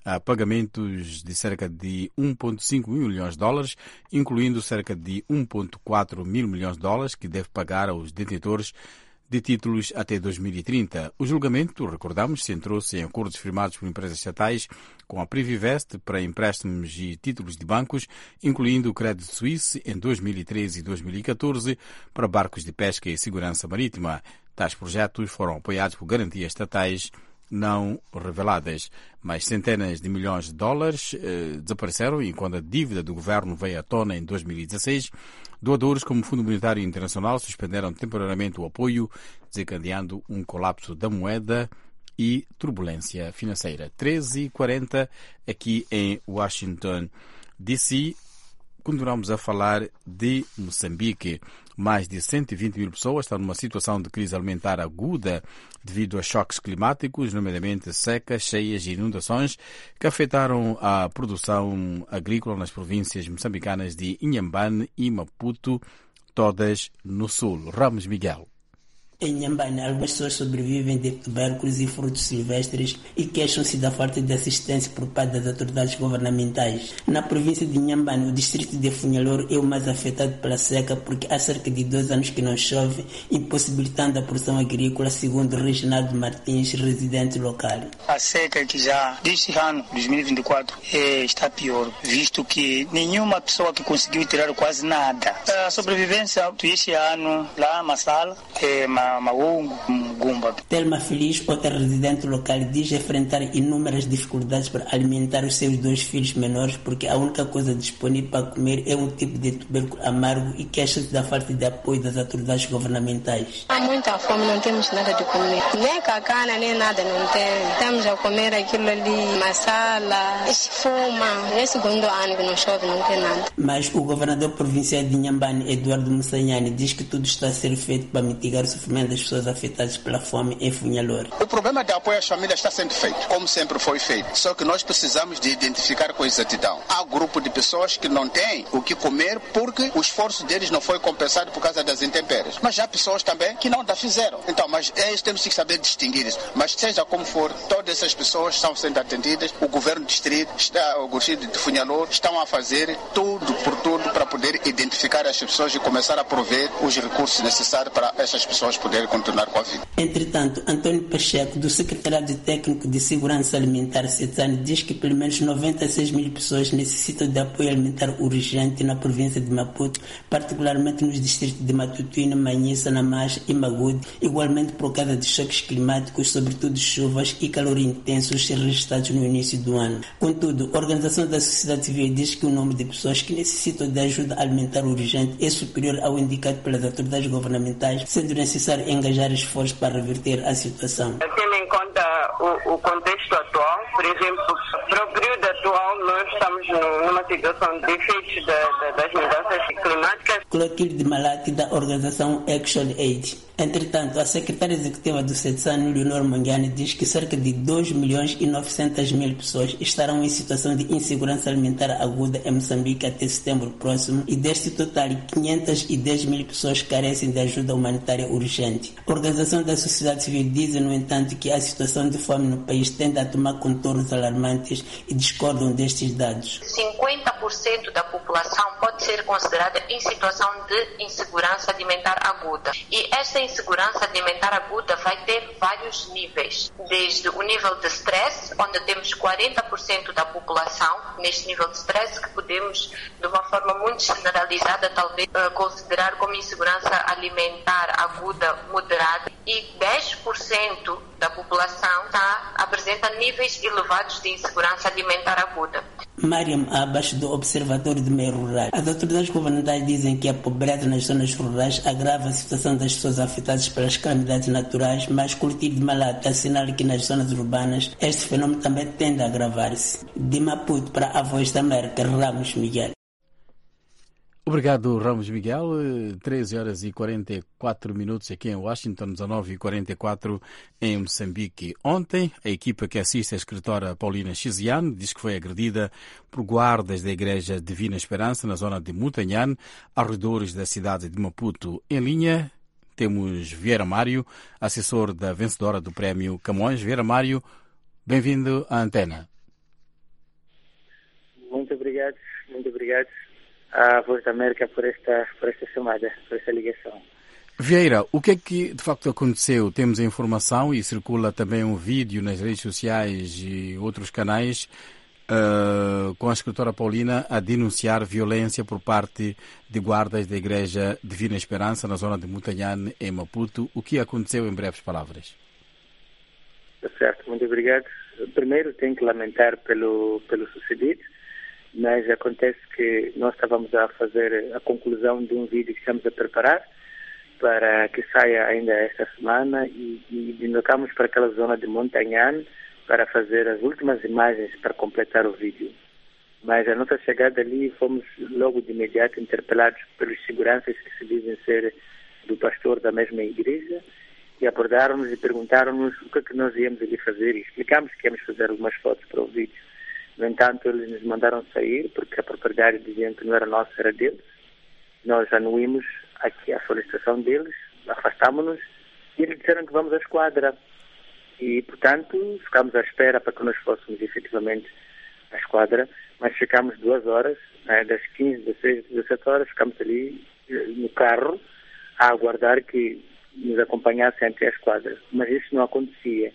Q: a pagamentos de cerca de um vírgula cinco milhões de dólares, incluindo cerca de um vírgula quatro mil milhões de dólares que deve pagar aos detentores de títulos até dois mil e trinta. O julgamento, recordamos, centrou-se em acordos firmados por empresas estatais com a Privivest para empréstimos e títulos de bancos, incluindo o Credit Suisse em dois mil e treze e dois mil e catorze para barcos de pesca e segurança marítima. Tais projetos foram apoiados por garantias estatais não reveladas. Mais centenas de milhões de dólares eh, desapareceram enquanto a dívida do governo veio à tona em dois mil e dezesseis. Doadores como o Fundo Monetário Internacional suspenderam temporariamente o apoio, desencadeando um colapso da moeda e turbulência financeira. treze e quarenta aqui em Washington, D C. Continuamos a falar de Moçambique. Mais de cento e vinte mil pessoas estão numa situação de crise alimentar aguda devido a choques climáticos, nomeadamente secas, cheias e inundações, que afetaram a produção agrícola nas províncias moçambicanas de Inhambane e Maputo, todas no sul. Ramos Miguel.
A: Em Inhambane, algumas pessoas sobrevivem de tubérculos e frutos silvestres e queixam-se da falta de assistência por parte das autoridades governamentais. Na província de Inhambane, o distrito de Funhalor é o mais afetado pela seca porque há cerca de dois anos que não chove, impossibilitando a produção agrícola, segundo Reginaldo Martins, residente local.
V: A seca que já deste ano, dois mil e vinte e quatro, é, está pior, visto que nenhuma pessoa que conseguiu tirar quase nada. A sobrevivência deste ano, lá na Massala, é Gumba.
A: Telma Feliz, outra residente local, diz enfrentar inúmeras dificuldades para alimentar os seus dois filhos menores porque a única coisa disponível para comer é um tipo de tubérculo amargo e queixa-se da falta de apoio das autoridades governamentais.
W: Há muita fome, não temos nada de comer. Nem cacana, nem nada não tem. Estamos a comer aquilo ali, massala, esfuma. É o segundo ano que não chove, não tem nada.
A: Mas o governador provincial de Inhambane, Eduardo Mussanhani, diz que tudo está a ser feito para mitigar o sofrimento das pessoas afetadas pela fome em Funhalor.
X: O programa de apoio às famílias está sendo feito, como sempre foi feito. Só que nós precisamos de identificar com exatidão. Há grupo de pessoas que não têm o que comer porque o esforço deles não foi compensado por causa das intempéries. Mas há pessoas também que não da fizeram. Então, mas eles temos que saber distinguir isso. Mas seja como for, todas essas pessoas estão sendo atendidas. O governo distrito, está, o distrito de Funhalor, estão a fazer tudo por tudo para poder identificar as pessoas e começar a prover os recursos necessários para essas pessoas poder continuar com a vida.
A: Entretanto, Antônio Pacheco, do Secretariado Técnico de Segurança Alimentar, CETSAN, diz que pelo menos noventa e seis mil pessoas necessitam de apoio alimentar urgente na província de Maputo, particularmente nos distritos de Matutuíne, Manhissa, Namaja e Magude, igualmente por causa de choques climáticos, sobretudo chuvas e calor intensos registrados no início do ano. Contudo, a Organização da Sociedade Civil diz que o número de pessoas que necessitam de ajuda alimentar urgente é superior ao indicado pelas autoridades governamentais, sendo necessário engajar esforços para reverter a situação.
Y: Tendo em conta o, o contexto atual, por exemplo, para o período atual nós estamos numa situação de efeitos da, da, das mudanças climáticas.
A: Clotilde Malati, da organização Action Aid. Entretanto, a secretária executiva do CETSAN, Leonor Mangiani, diz que cerca de dois milhões e novecentas mil pessoas estarão em situação de insegurança alimentar aguda em Moçambique até setembro próximo e deste total, quinhentas e dez mil pessoas carecem de ajuda humanitária urgente. A Organização da Sociedade Civil diz, no entanto, que a situação de fome no país tende a tomar contornos alarmantes e discordam destes dados.
Z: cinquenta por cento da população pode ser considerada em situação de insegurança alimentar aguda. E esta insegurança alimentar aguda vai ter vários níveis. Desde o nível de stress, onde temos quarenta por cento da população neste nível de stress, que podemos, de uma forma muito generalizada, talvez considerar como insegurança alimentar aguda moderada, e dez por cento da população tá, apresenta níveis elevados de insegurança alimentar aguda.
A: Mariam Abbas, do Observatório do Meio Rural. As autoridades governamentais dizem que a pobreza nas zonas rurais agrava a situação das pessoas afetadas pelas calamidades naturais, mas Clotilde Malati assinala que nas zonas urbanas este fenômeno também tende a agravar-se. De Maputo para a Voz da América, Ramos Miguel.
Q: Obrigado, Ramos Miguel. treze horas e quarenta e quatro minutos aqui em Washington, dezenove e quarenta e quatro em Moçambique. Ontem, a equipa que assiste a escritora Paulina Chiziane diz que foi agredida por guardas da Igreja Divina Esperança na zona de Mutanhane, arredores da cidade de Maputo. Em linha, temos Vieira Mário, assessor da vencedora do prémio Camões. Vieira Mário, bem-vindo à antena.
C: obrigado, muito obrigado à Voz da América por esta, por esta chamada, por esta ligação.
Q: Vieira, o que é que de facto aconteceu? Temos a informação e circula também um vídeo nas redes sociais e outros canais uh, com a escritora Paulina a denunciar violência por parte de guardas da Igreja Divina Esperança na zona de Mutanhane, em Maputo. O que aconteceu em breves palavras?
C: Certo, muito obrigado. Primeiro tenho que lamentar pelo, pelo sucedido, mas acontece que nós estávamos a fazer a conclusão de um vídeo que estamos a preparar para que saia ainda esta semana e, e deslocamos para aquela zona de Mutanhane para fazer as últimas imagens para completar o vídeo. Mas a nossa chegada ali fomos logo de imediato interpelados pelos seguranças que se dizem ser do pastor da mesma igreja e abordaram-nos e perguntaram-nos o que é que nós íamos ali fazer e explicámos que íamos fazer algumas fotos para o vídeo. No entanto, eles nos mandaram sair porque a propriedade diziam que não era nossa, era deles. Nós anuímos aqui a solicitação deles, afastámos-nos e eles disseram que vamos à esquadra. E, portanto, ficámos à espera para que nós fôssemos efetivamente à esquadra, mas ficámos duas horas, né, das quinze, dezesseis, dezessete horas, ficámos ali no carro a aguardar que nos acompanhassem até a esquadra. Mas isso não acontecia.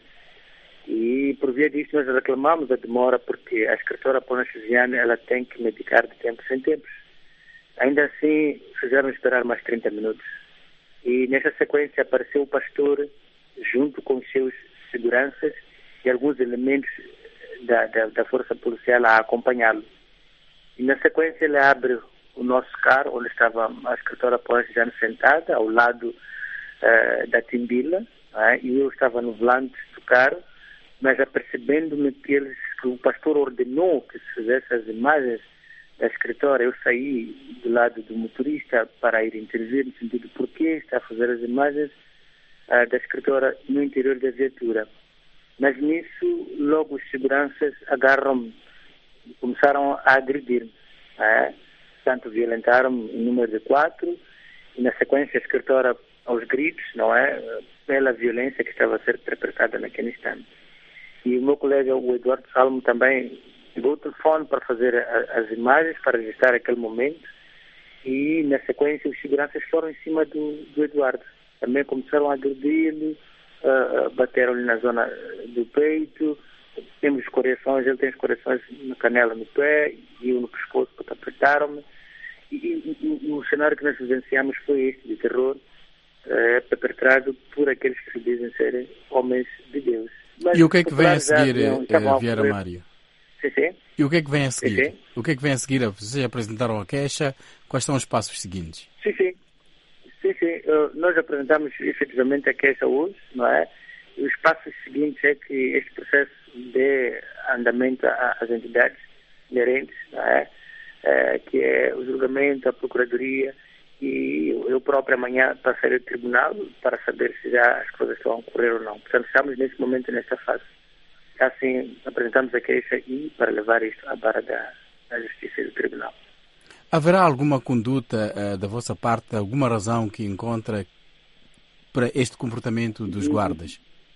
C: E, por via disso, nós reclamamos a demora porque a escritora Paulina Chiziane, ela tem que medicar de tempos em tempos. Ainda assim, fizeram esperar mais trinta minutos. E nessa sequência apareceu o pastor junto com os seus seguranças e alguns elementos da, da, da força policial a acompanhá-lo. E na sequência ele abre o nosso carro, onde estava a escritora Paulina Chiziane sentada, ao lado uh, da Timbila, uh, e eu estava no volante do carro, mas apercebendo-me que, eles, que o pastor ordenou que se fizesse as imagens da escritora, eu saí do lado do motorista para ir intervir no sentido de por que está a fazer as imagens uh, da escritora no interior da viatura. Mas nisso, logo os seguranças agarram-me e começaram a agredir-me. Uh, portanto, violentaram-me em número de quatro e na sequência a escritora aos gritos, não é? Pela violência que estava a ser perpetrada naquele instante. E o meu colega, o Eduardo Salmo, também pegou o telefone para fazer a, as imagens, para registrar aquele momento. E, na sequência, os seguranças foram em cima do, do Eduardo. Também começaram a agredir-lo, uh, bateram-lhe na zona do peito. Temos escoriações, ele tem escoriações na canela, no pé, e eu no pescoço, porque apertaram-me. E, e, e o cenário que nós vivenciamos foi este, de terror, uh, perpetrado por aqueles que se dizem serem homens de Deus. Mas
Q: e o que é que vem a seguir,
C: já,
Q: Vieira Mário?
C: Sim, sim.
Q: E o que é que vem a seguir?
C: Sim, sim.
Q: O que é que vem a seguir? Vocês apresentaram a queixa, quais são os passos seguintes?
C: Sim, sim. Sim, sim. Uh, nós apresentamos efetivamente a queixa hoje, não é? E os passos seguintes é que este processo dê andamento às entidades inerentes, não é? Uh, que é o julgamento, a procuradoria, e eu próprio amanhã passarei ao tribunal para saber se já as coisas estão a ocorrer ou não. Portanto, estamos nesse momento, nesta fase. Assim, apresentamos a queixa e para levar isto à barra da, da justiça e do tribunal.
Q: Haverá alguma conduta uh, da vossa parte, alguma razão que encontra para este comportamento dos guardas?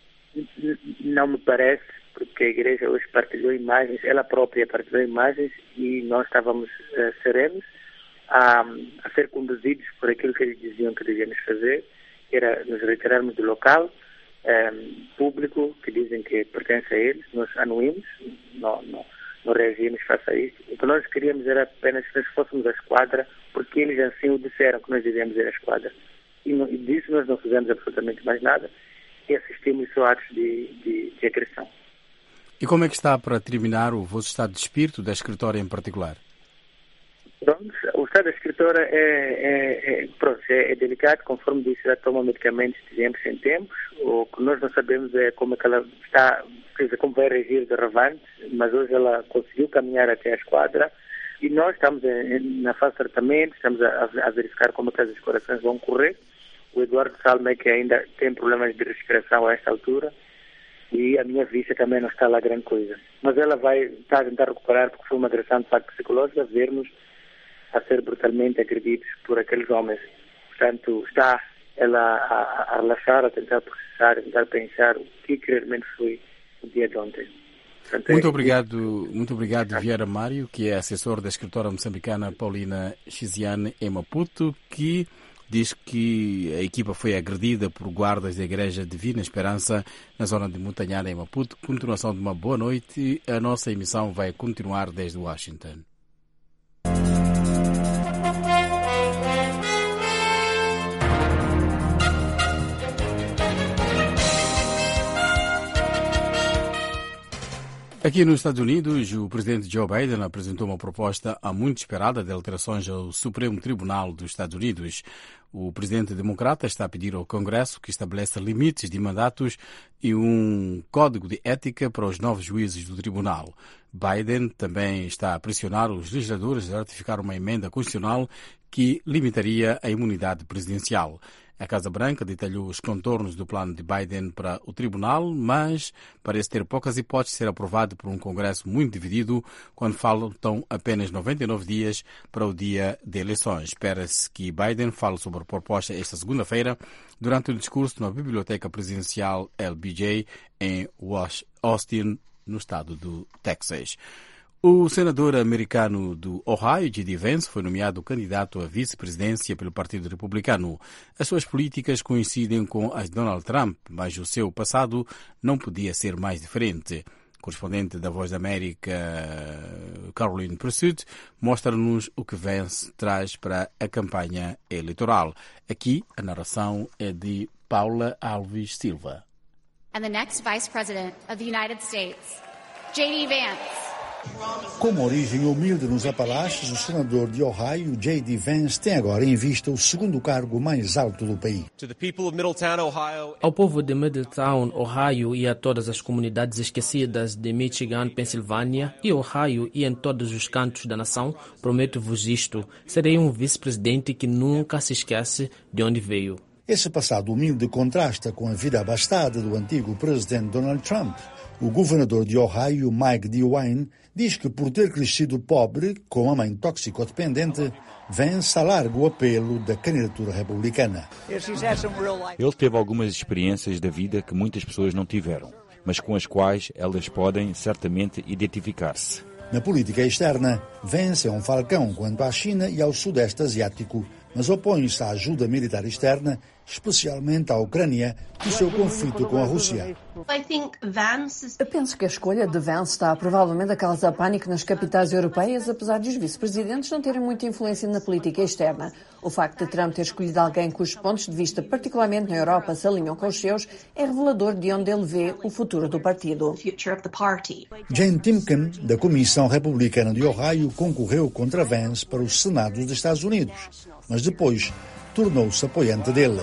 C: Não me parece, porque a igreja hoje partilhou imagens, ela própria partilhou imagens e nós estávamos uh, serenos a, a ser conduzidos por aquilo que eles diziam que devíamos fazer, que era nos retirarmos do local um, público, que dizem que pertence a eles, nós anuímos, não, não, não reagimos face a isso. O que nós queríamos era apenas que nós fôssemos à esquadra, porque eles assim o disseram, que nós devíamos ir à esquadra. E, não, e disso nós não fizemos absolutamente mais nada e assistimos só a atos de, de, de agressão.
Q: E como é que está para terminar o vosso estado de espírito da escritora em particular?
C: Pronto, o estado da escritora é, é, é, pronto, é, é delicado, conforme disse, ela toma medicamentos de tempos em tempos. O que nós não sabemos é como é que ela está, quer dizer, como vai reagir de relevante, mas hoje ela conseguiu caminhar até a esquadra e nós estamos em, na fase de tratamento, estamos a, a verificar como é que as escoriações vão correr. O Eduardo Salmo é que ainda tem problemas de respiração a esta altura e a minha vista também não está lá grande coisa. Mas ela vai estar a tentar recuperar porque foi uma agressão de facto psicológica, vermos a ser brutalmente agredidos por aqueles homens. Portanto, está ela a, a relaxar, a tentar processar, a tentar pensar o que realmente foi o dia de ontem. Portanto,
Q: Muito
C: é,
Q: obrigado, muito obrigado Vieira Mário, que é assessor da escritora moçambicana Paulina Chiziane em Maputo, que diz que a equipa foi agredida por guardas da Igreja Divina Esperança na zona de Montanhara em Maputo. Continuação de uma boa noite. A nossa emissão vai continuar desde Washington. Aqui nos Estados Unidos, o presidente Joe Biden apresentou uma proposta há muito esperada de alterações ao Supremo Tribunal dos Estados Unidos. O presidente democrata está a pedir ao Congresso que estabeleça limites de mandatos e um código de ética para os novos juízes do tribunal. Biden também está a pressionar os legisladores a ratificar uma emenda constitucional que limitaria a imunidade presidencial. A Casa Branca detalhou os contornos do plano de Biden para o tribunal, mas parece ter poucas hipóteses de ser aprovado por um Congresso muito dividido quando faltam apenas noventa e nove dias para o dia de eleições. Espera-se que Biden fale sobre a proposta esta segunda-feira durante um discurso na Biblioteca Presidencial L B J em Austin, no estado do Texas. O senador americano do Ohio, J D Vance, foi nomeado candidato à vice-presidência pelo Partido Republicano. As suas políticas coincidem com as de Donald Trump, mas o seu passado não podia ser mais diferente. O correspondente da Voz da América, Caroline Pursuit, mostra-nos o que Vance traz para a campanha eleitoral. Aqui, a narração é de Paula Alves Silva.
D: And the next Vice President of the United States, J D Vance.
B: Com origem humilde nos Apalaches, o senador de Ohio, J D Vance, tem agora em vista o segundo cargo mais alto do país.
E: Ao povo de Middletown, Ohio e a todas as comunidades esquecidas de Michigan, Pensilvânia e Ohio e em todos os cantos da nação, prometo-vos isto: serei um vice-presidente que nunca se esquece de onde veio.
B: Esse passado humilde contrasta com a vida abastada do antigo presidente Donald Trump. O governador de Ohio, Mike DeWine, diz que por ter crescido pobre, com a mãe toxicodependente, Vance alarga o apelo da candidatura republicana.
G: Ele teve algumas experiências da vida que muitas pessoas não tiveram, mas com as quais elas podem certamente identificar-se.
B: Na política externa, Vance é um falcão quanto à China e ao Sudeste Asiático, mas opõe-se à ajuda militar externa, especialmente à Ucrânia, e o seu conflito com a Rússia.
H: Eu penso que a escolha de Vance está provavelmente a causar pânico nas capitais europeias, apesar de os vice-presidentes não terem muita influência na política externa. O facto de Trump ter escolhido alguém cujos pontos de vista, particularmente na Europa, se alinham com os seus, é revelador de onde ele vê o futuro do partido.
B: Jane Timken, da Comissão Republicana de Ohio, concorreu contra Vance para o Senado dos Estados Unidos, mas depois tornou-se apoiante dele.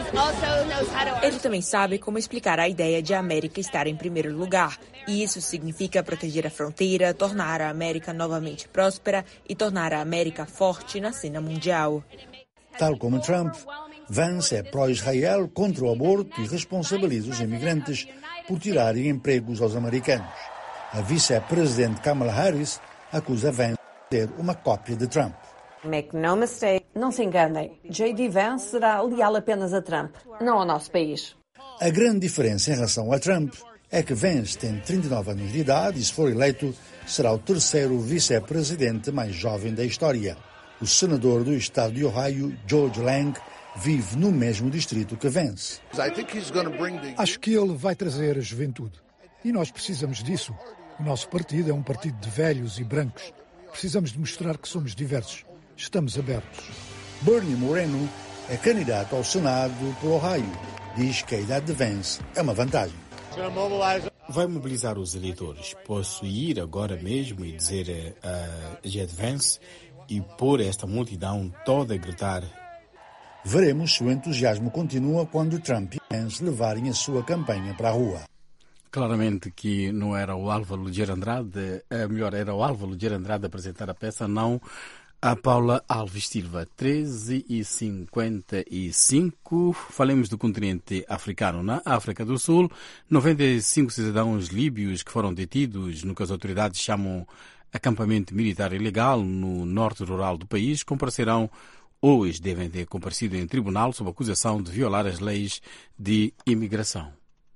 I: Ele também sabe como explicar a ideia de a América estar em primeiro lugar. E isso significa proteger a fronteira, tornar a América novamente próspera e tornar a América forte na cena mundial.
B: Tal como Trump, Vance é pró-Israel, contra o aborto e responsabiliza os imigrantes por tirarem empregos aos americanos. A vice-presidente Kamala Harris acusa Vance de ter uma cópia de Trump.
H: Make no mistake. Não se enganem, J D Vance será leal apenas a Trump, não ao nosso país.
B: A grande diferença em relação a Trump é que Vance tem trinta e nove anos de idade e, se for eleito, será o terceiro vice-presidente mais jovem da história. O senador do estado de Ohio, George Lang, vive no mesmo distrito que Vance.
J: Acho que ele vai trazer a juventude. E nós precisamos disso. O nosso partido é um partido de velhos e brancos. Precisamos de mostrar que somos diversos. Estamos abertos.
B: Bernie Moreno é candidato ao Senado por Ohio. Diz que a idade de Vance é uma vantagem.
Q: Vai mobilizar os eleitores. Posso ir agora mesmo e dizer a J D Vance e pôr esta multidão toda a gritar.
B: Veremos se o entusiasmo continua quando Trump e Vance levarem a sua campanha para a rua.
Q: Claramente que não era o Álvaro Ligeiro Andrade, é melhor, era o Álvaro Ligeiro Andrade a apresentar a peça, não a Paula Alves Silva. treze e cinquenta e cinco. Falemos do continente africano. Na África do Sul, noventa e cinco cidadãos líbios que foram detidos no que as autoridades chamam acampamento militar ilegal no norte rural do país comparecerão hoje. Devem ter comparecido em tribunal sob acusação de violar as leis de imigração.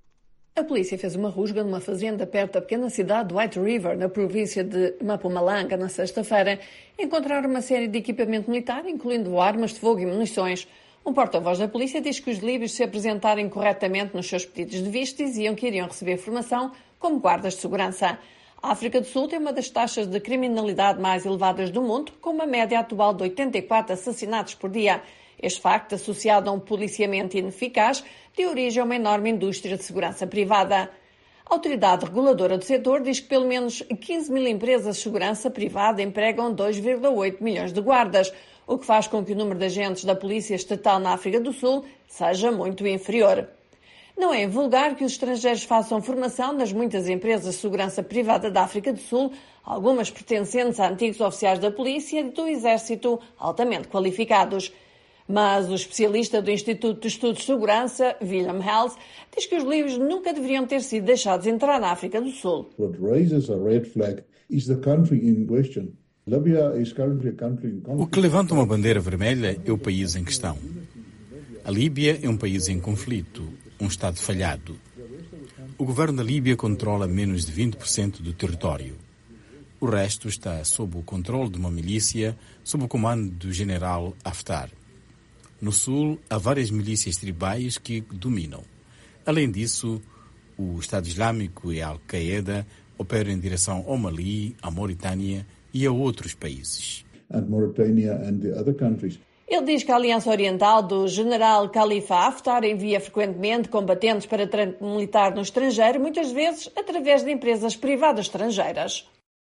H: A polícia fez uma rusga numa fazenda perto da pequena cidade de White River, na província de Mpumalanga, na sexta-feira. Encontraram uma série de equipamento militar, incluindo armas de fogo e munições. Um porta-voz da polícia diz que os líbios, se apresentarem corretamente nos seus pedidos de visto, diziam que iriam receber formação como guardas de segurança. A África do Sul tem uma das taxas de criminalidade mais elevadas do mundo, com uma média atual de oitenta e quatro assassinatos por dia. Este facto, associado a um policiamento ineficaz, deu origem a uma enorme indústria de segurança privada. A autoridade reguladora do setor diz que pelo menos quinze mil empresas de segurança privada empregam dois vírgula oito milhões de guardas, o que faz com que o número de agentes da Polícia Estatal na África do Sul seja muito inferior. Não é invulgar que os estrangeiros façam formação nas muitas empresas de segurança privada da África do Sul, algumas pertencentes a antigos oficiais da polícia e do exército altamente qualificados. Mas o especialista do Instituto de Estudos de Segurança, William Hels, diz que os líbios nunca deveriam ter sido deixados entrar na África do Sul.
F: What raises a red flag is the country in question. Libya is currently a country in conflict.
Q: O que levanta uma bandeira vermelha é o país em questão. A Líbia é um país em conflito, um Estado falhado. O governo da Líbia controla menos de vinte por cento do território. O resto está sob o controle de uma milícia sob o comando do general Haftar. No sul, há várias milícias tribais que dominam. Além disso, o Estado Islâmico e a Al-Qaeda operam em direção ao Mali, à Mauritânia e a outros países.
F: And Mauritania and the other countries.
H: Ele diz que a Aliança Oriental do general Khalifa Haftar envia frequentemente combatentes para treino militar no estrangeiro, muitas vezes através de empresas privadas estrangeiras.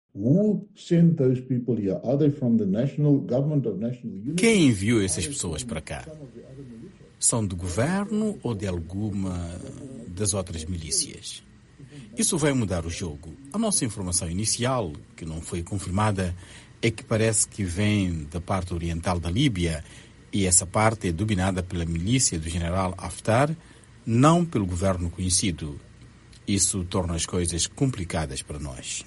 Q: Quem enviou essas pessoas para cá? São do governo ou de alguma das outras milícias? Isso vai mudar o jogo. A nossa informação inicial, que não foi confirmada, é que parece que vem da parte oriental da Líbia e essa parte é dominada pela milícia do general Haftar, não pelo governo conhecido. Isso torna as coisas complicadas para nós.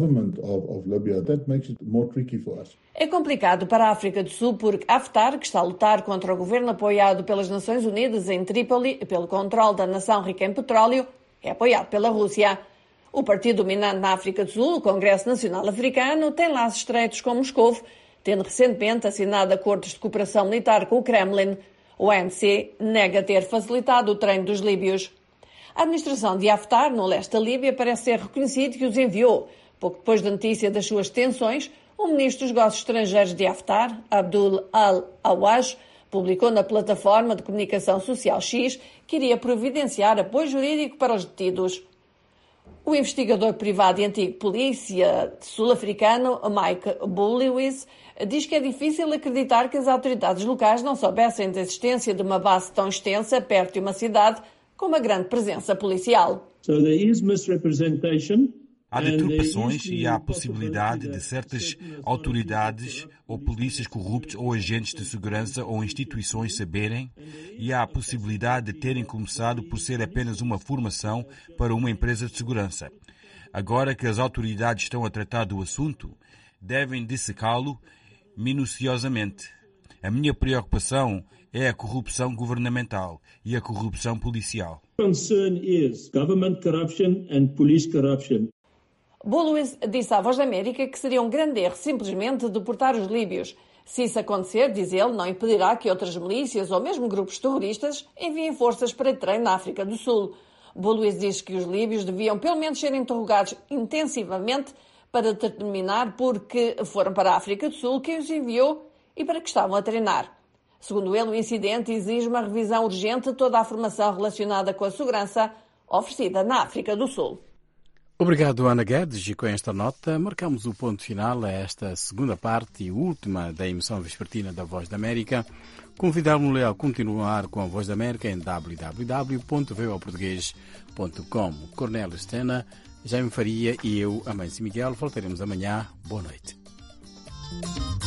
H: É complicado para a África do Sul porque Haftar, que está a lutar contra o governo apoiado pelas Nações Unidas em Trípoli pelo controle da nação rica em petróleo, é apoiado pela Rússia. O partido dominante na África do Sul, o Congresso Nacional Africano, tem laços estreitos com Moscovo, tendo recentemente assinado acordos de cooperação militar com o Kremlin. O A N C nega ter facilitado o treino dos líbios. A administração de Haftar, no leste da Líbia, parece ter reconhecido que os enviou. Pouco depois da notícia das suas detenções, o ministro dos Negócios Estrangeiros de Haftar, Abdul Al-Awaj, publicou na plataforma de comunicação social X que iria providenciar apoio jurídico para os detidos. O investigador privado e antigo polícia sul-africano Mike Bullywis diz que é difícil acreditar que as autoridades locais não soubessem da existência de uma base tão extensa perto de uma cidade com uma grande presença policial.
K: So there is misrepresentation.
G: Há deturpações e há a possibilidade de certas autoridades ou polícias corruptos ou agentes de segurança ou instituições saberem, e há a possibilidade de terem começado por ser apenas uma formação para uma empresa de segurança. Agora que as autoridades estão a tratar do assunto, devem dissecá-lo minuciosamente. A minha preocupação é a corrupção governamental e a corrupção policial.
K: Concern is government corruption and police corruption.
H: Bullywis disse à Voz da América que seria um grande erro simplesmente deportar os líbios. Se isso acontecer, diz ele, não impedirá que outras milícias ou mesmo grupos terroristas enviem forças para treino na África do Sul. Bullywis diz que os líbios deviam pelo menos ser interrogados intensivamente para determinar por que foram para a África do Sul, quem os enviou e para que estavam a treinar. Segundo ele, o incidente exige uma revisão urgente de toda a formação relacionada com a segurança oferecida na África do Sul.
Q: Obrigado, Ana Guedes, e com esta nota marcamos o ponto final a esta segunda parte e última da emissão vespertina da Voz da América. Convidamos-lhe a continuar com a Voz da América em w w w ponto v o português ponto com. Cornélio Stena, Jaime Faria e eu, Amâncio Miguel, voltaremos amanhã. Boa noite.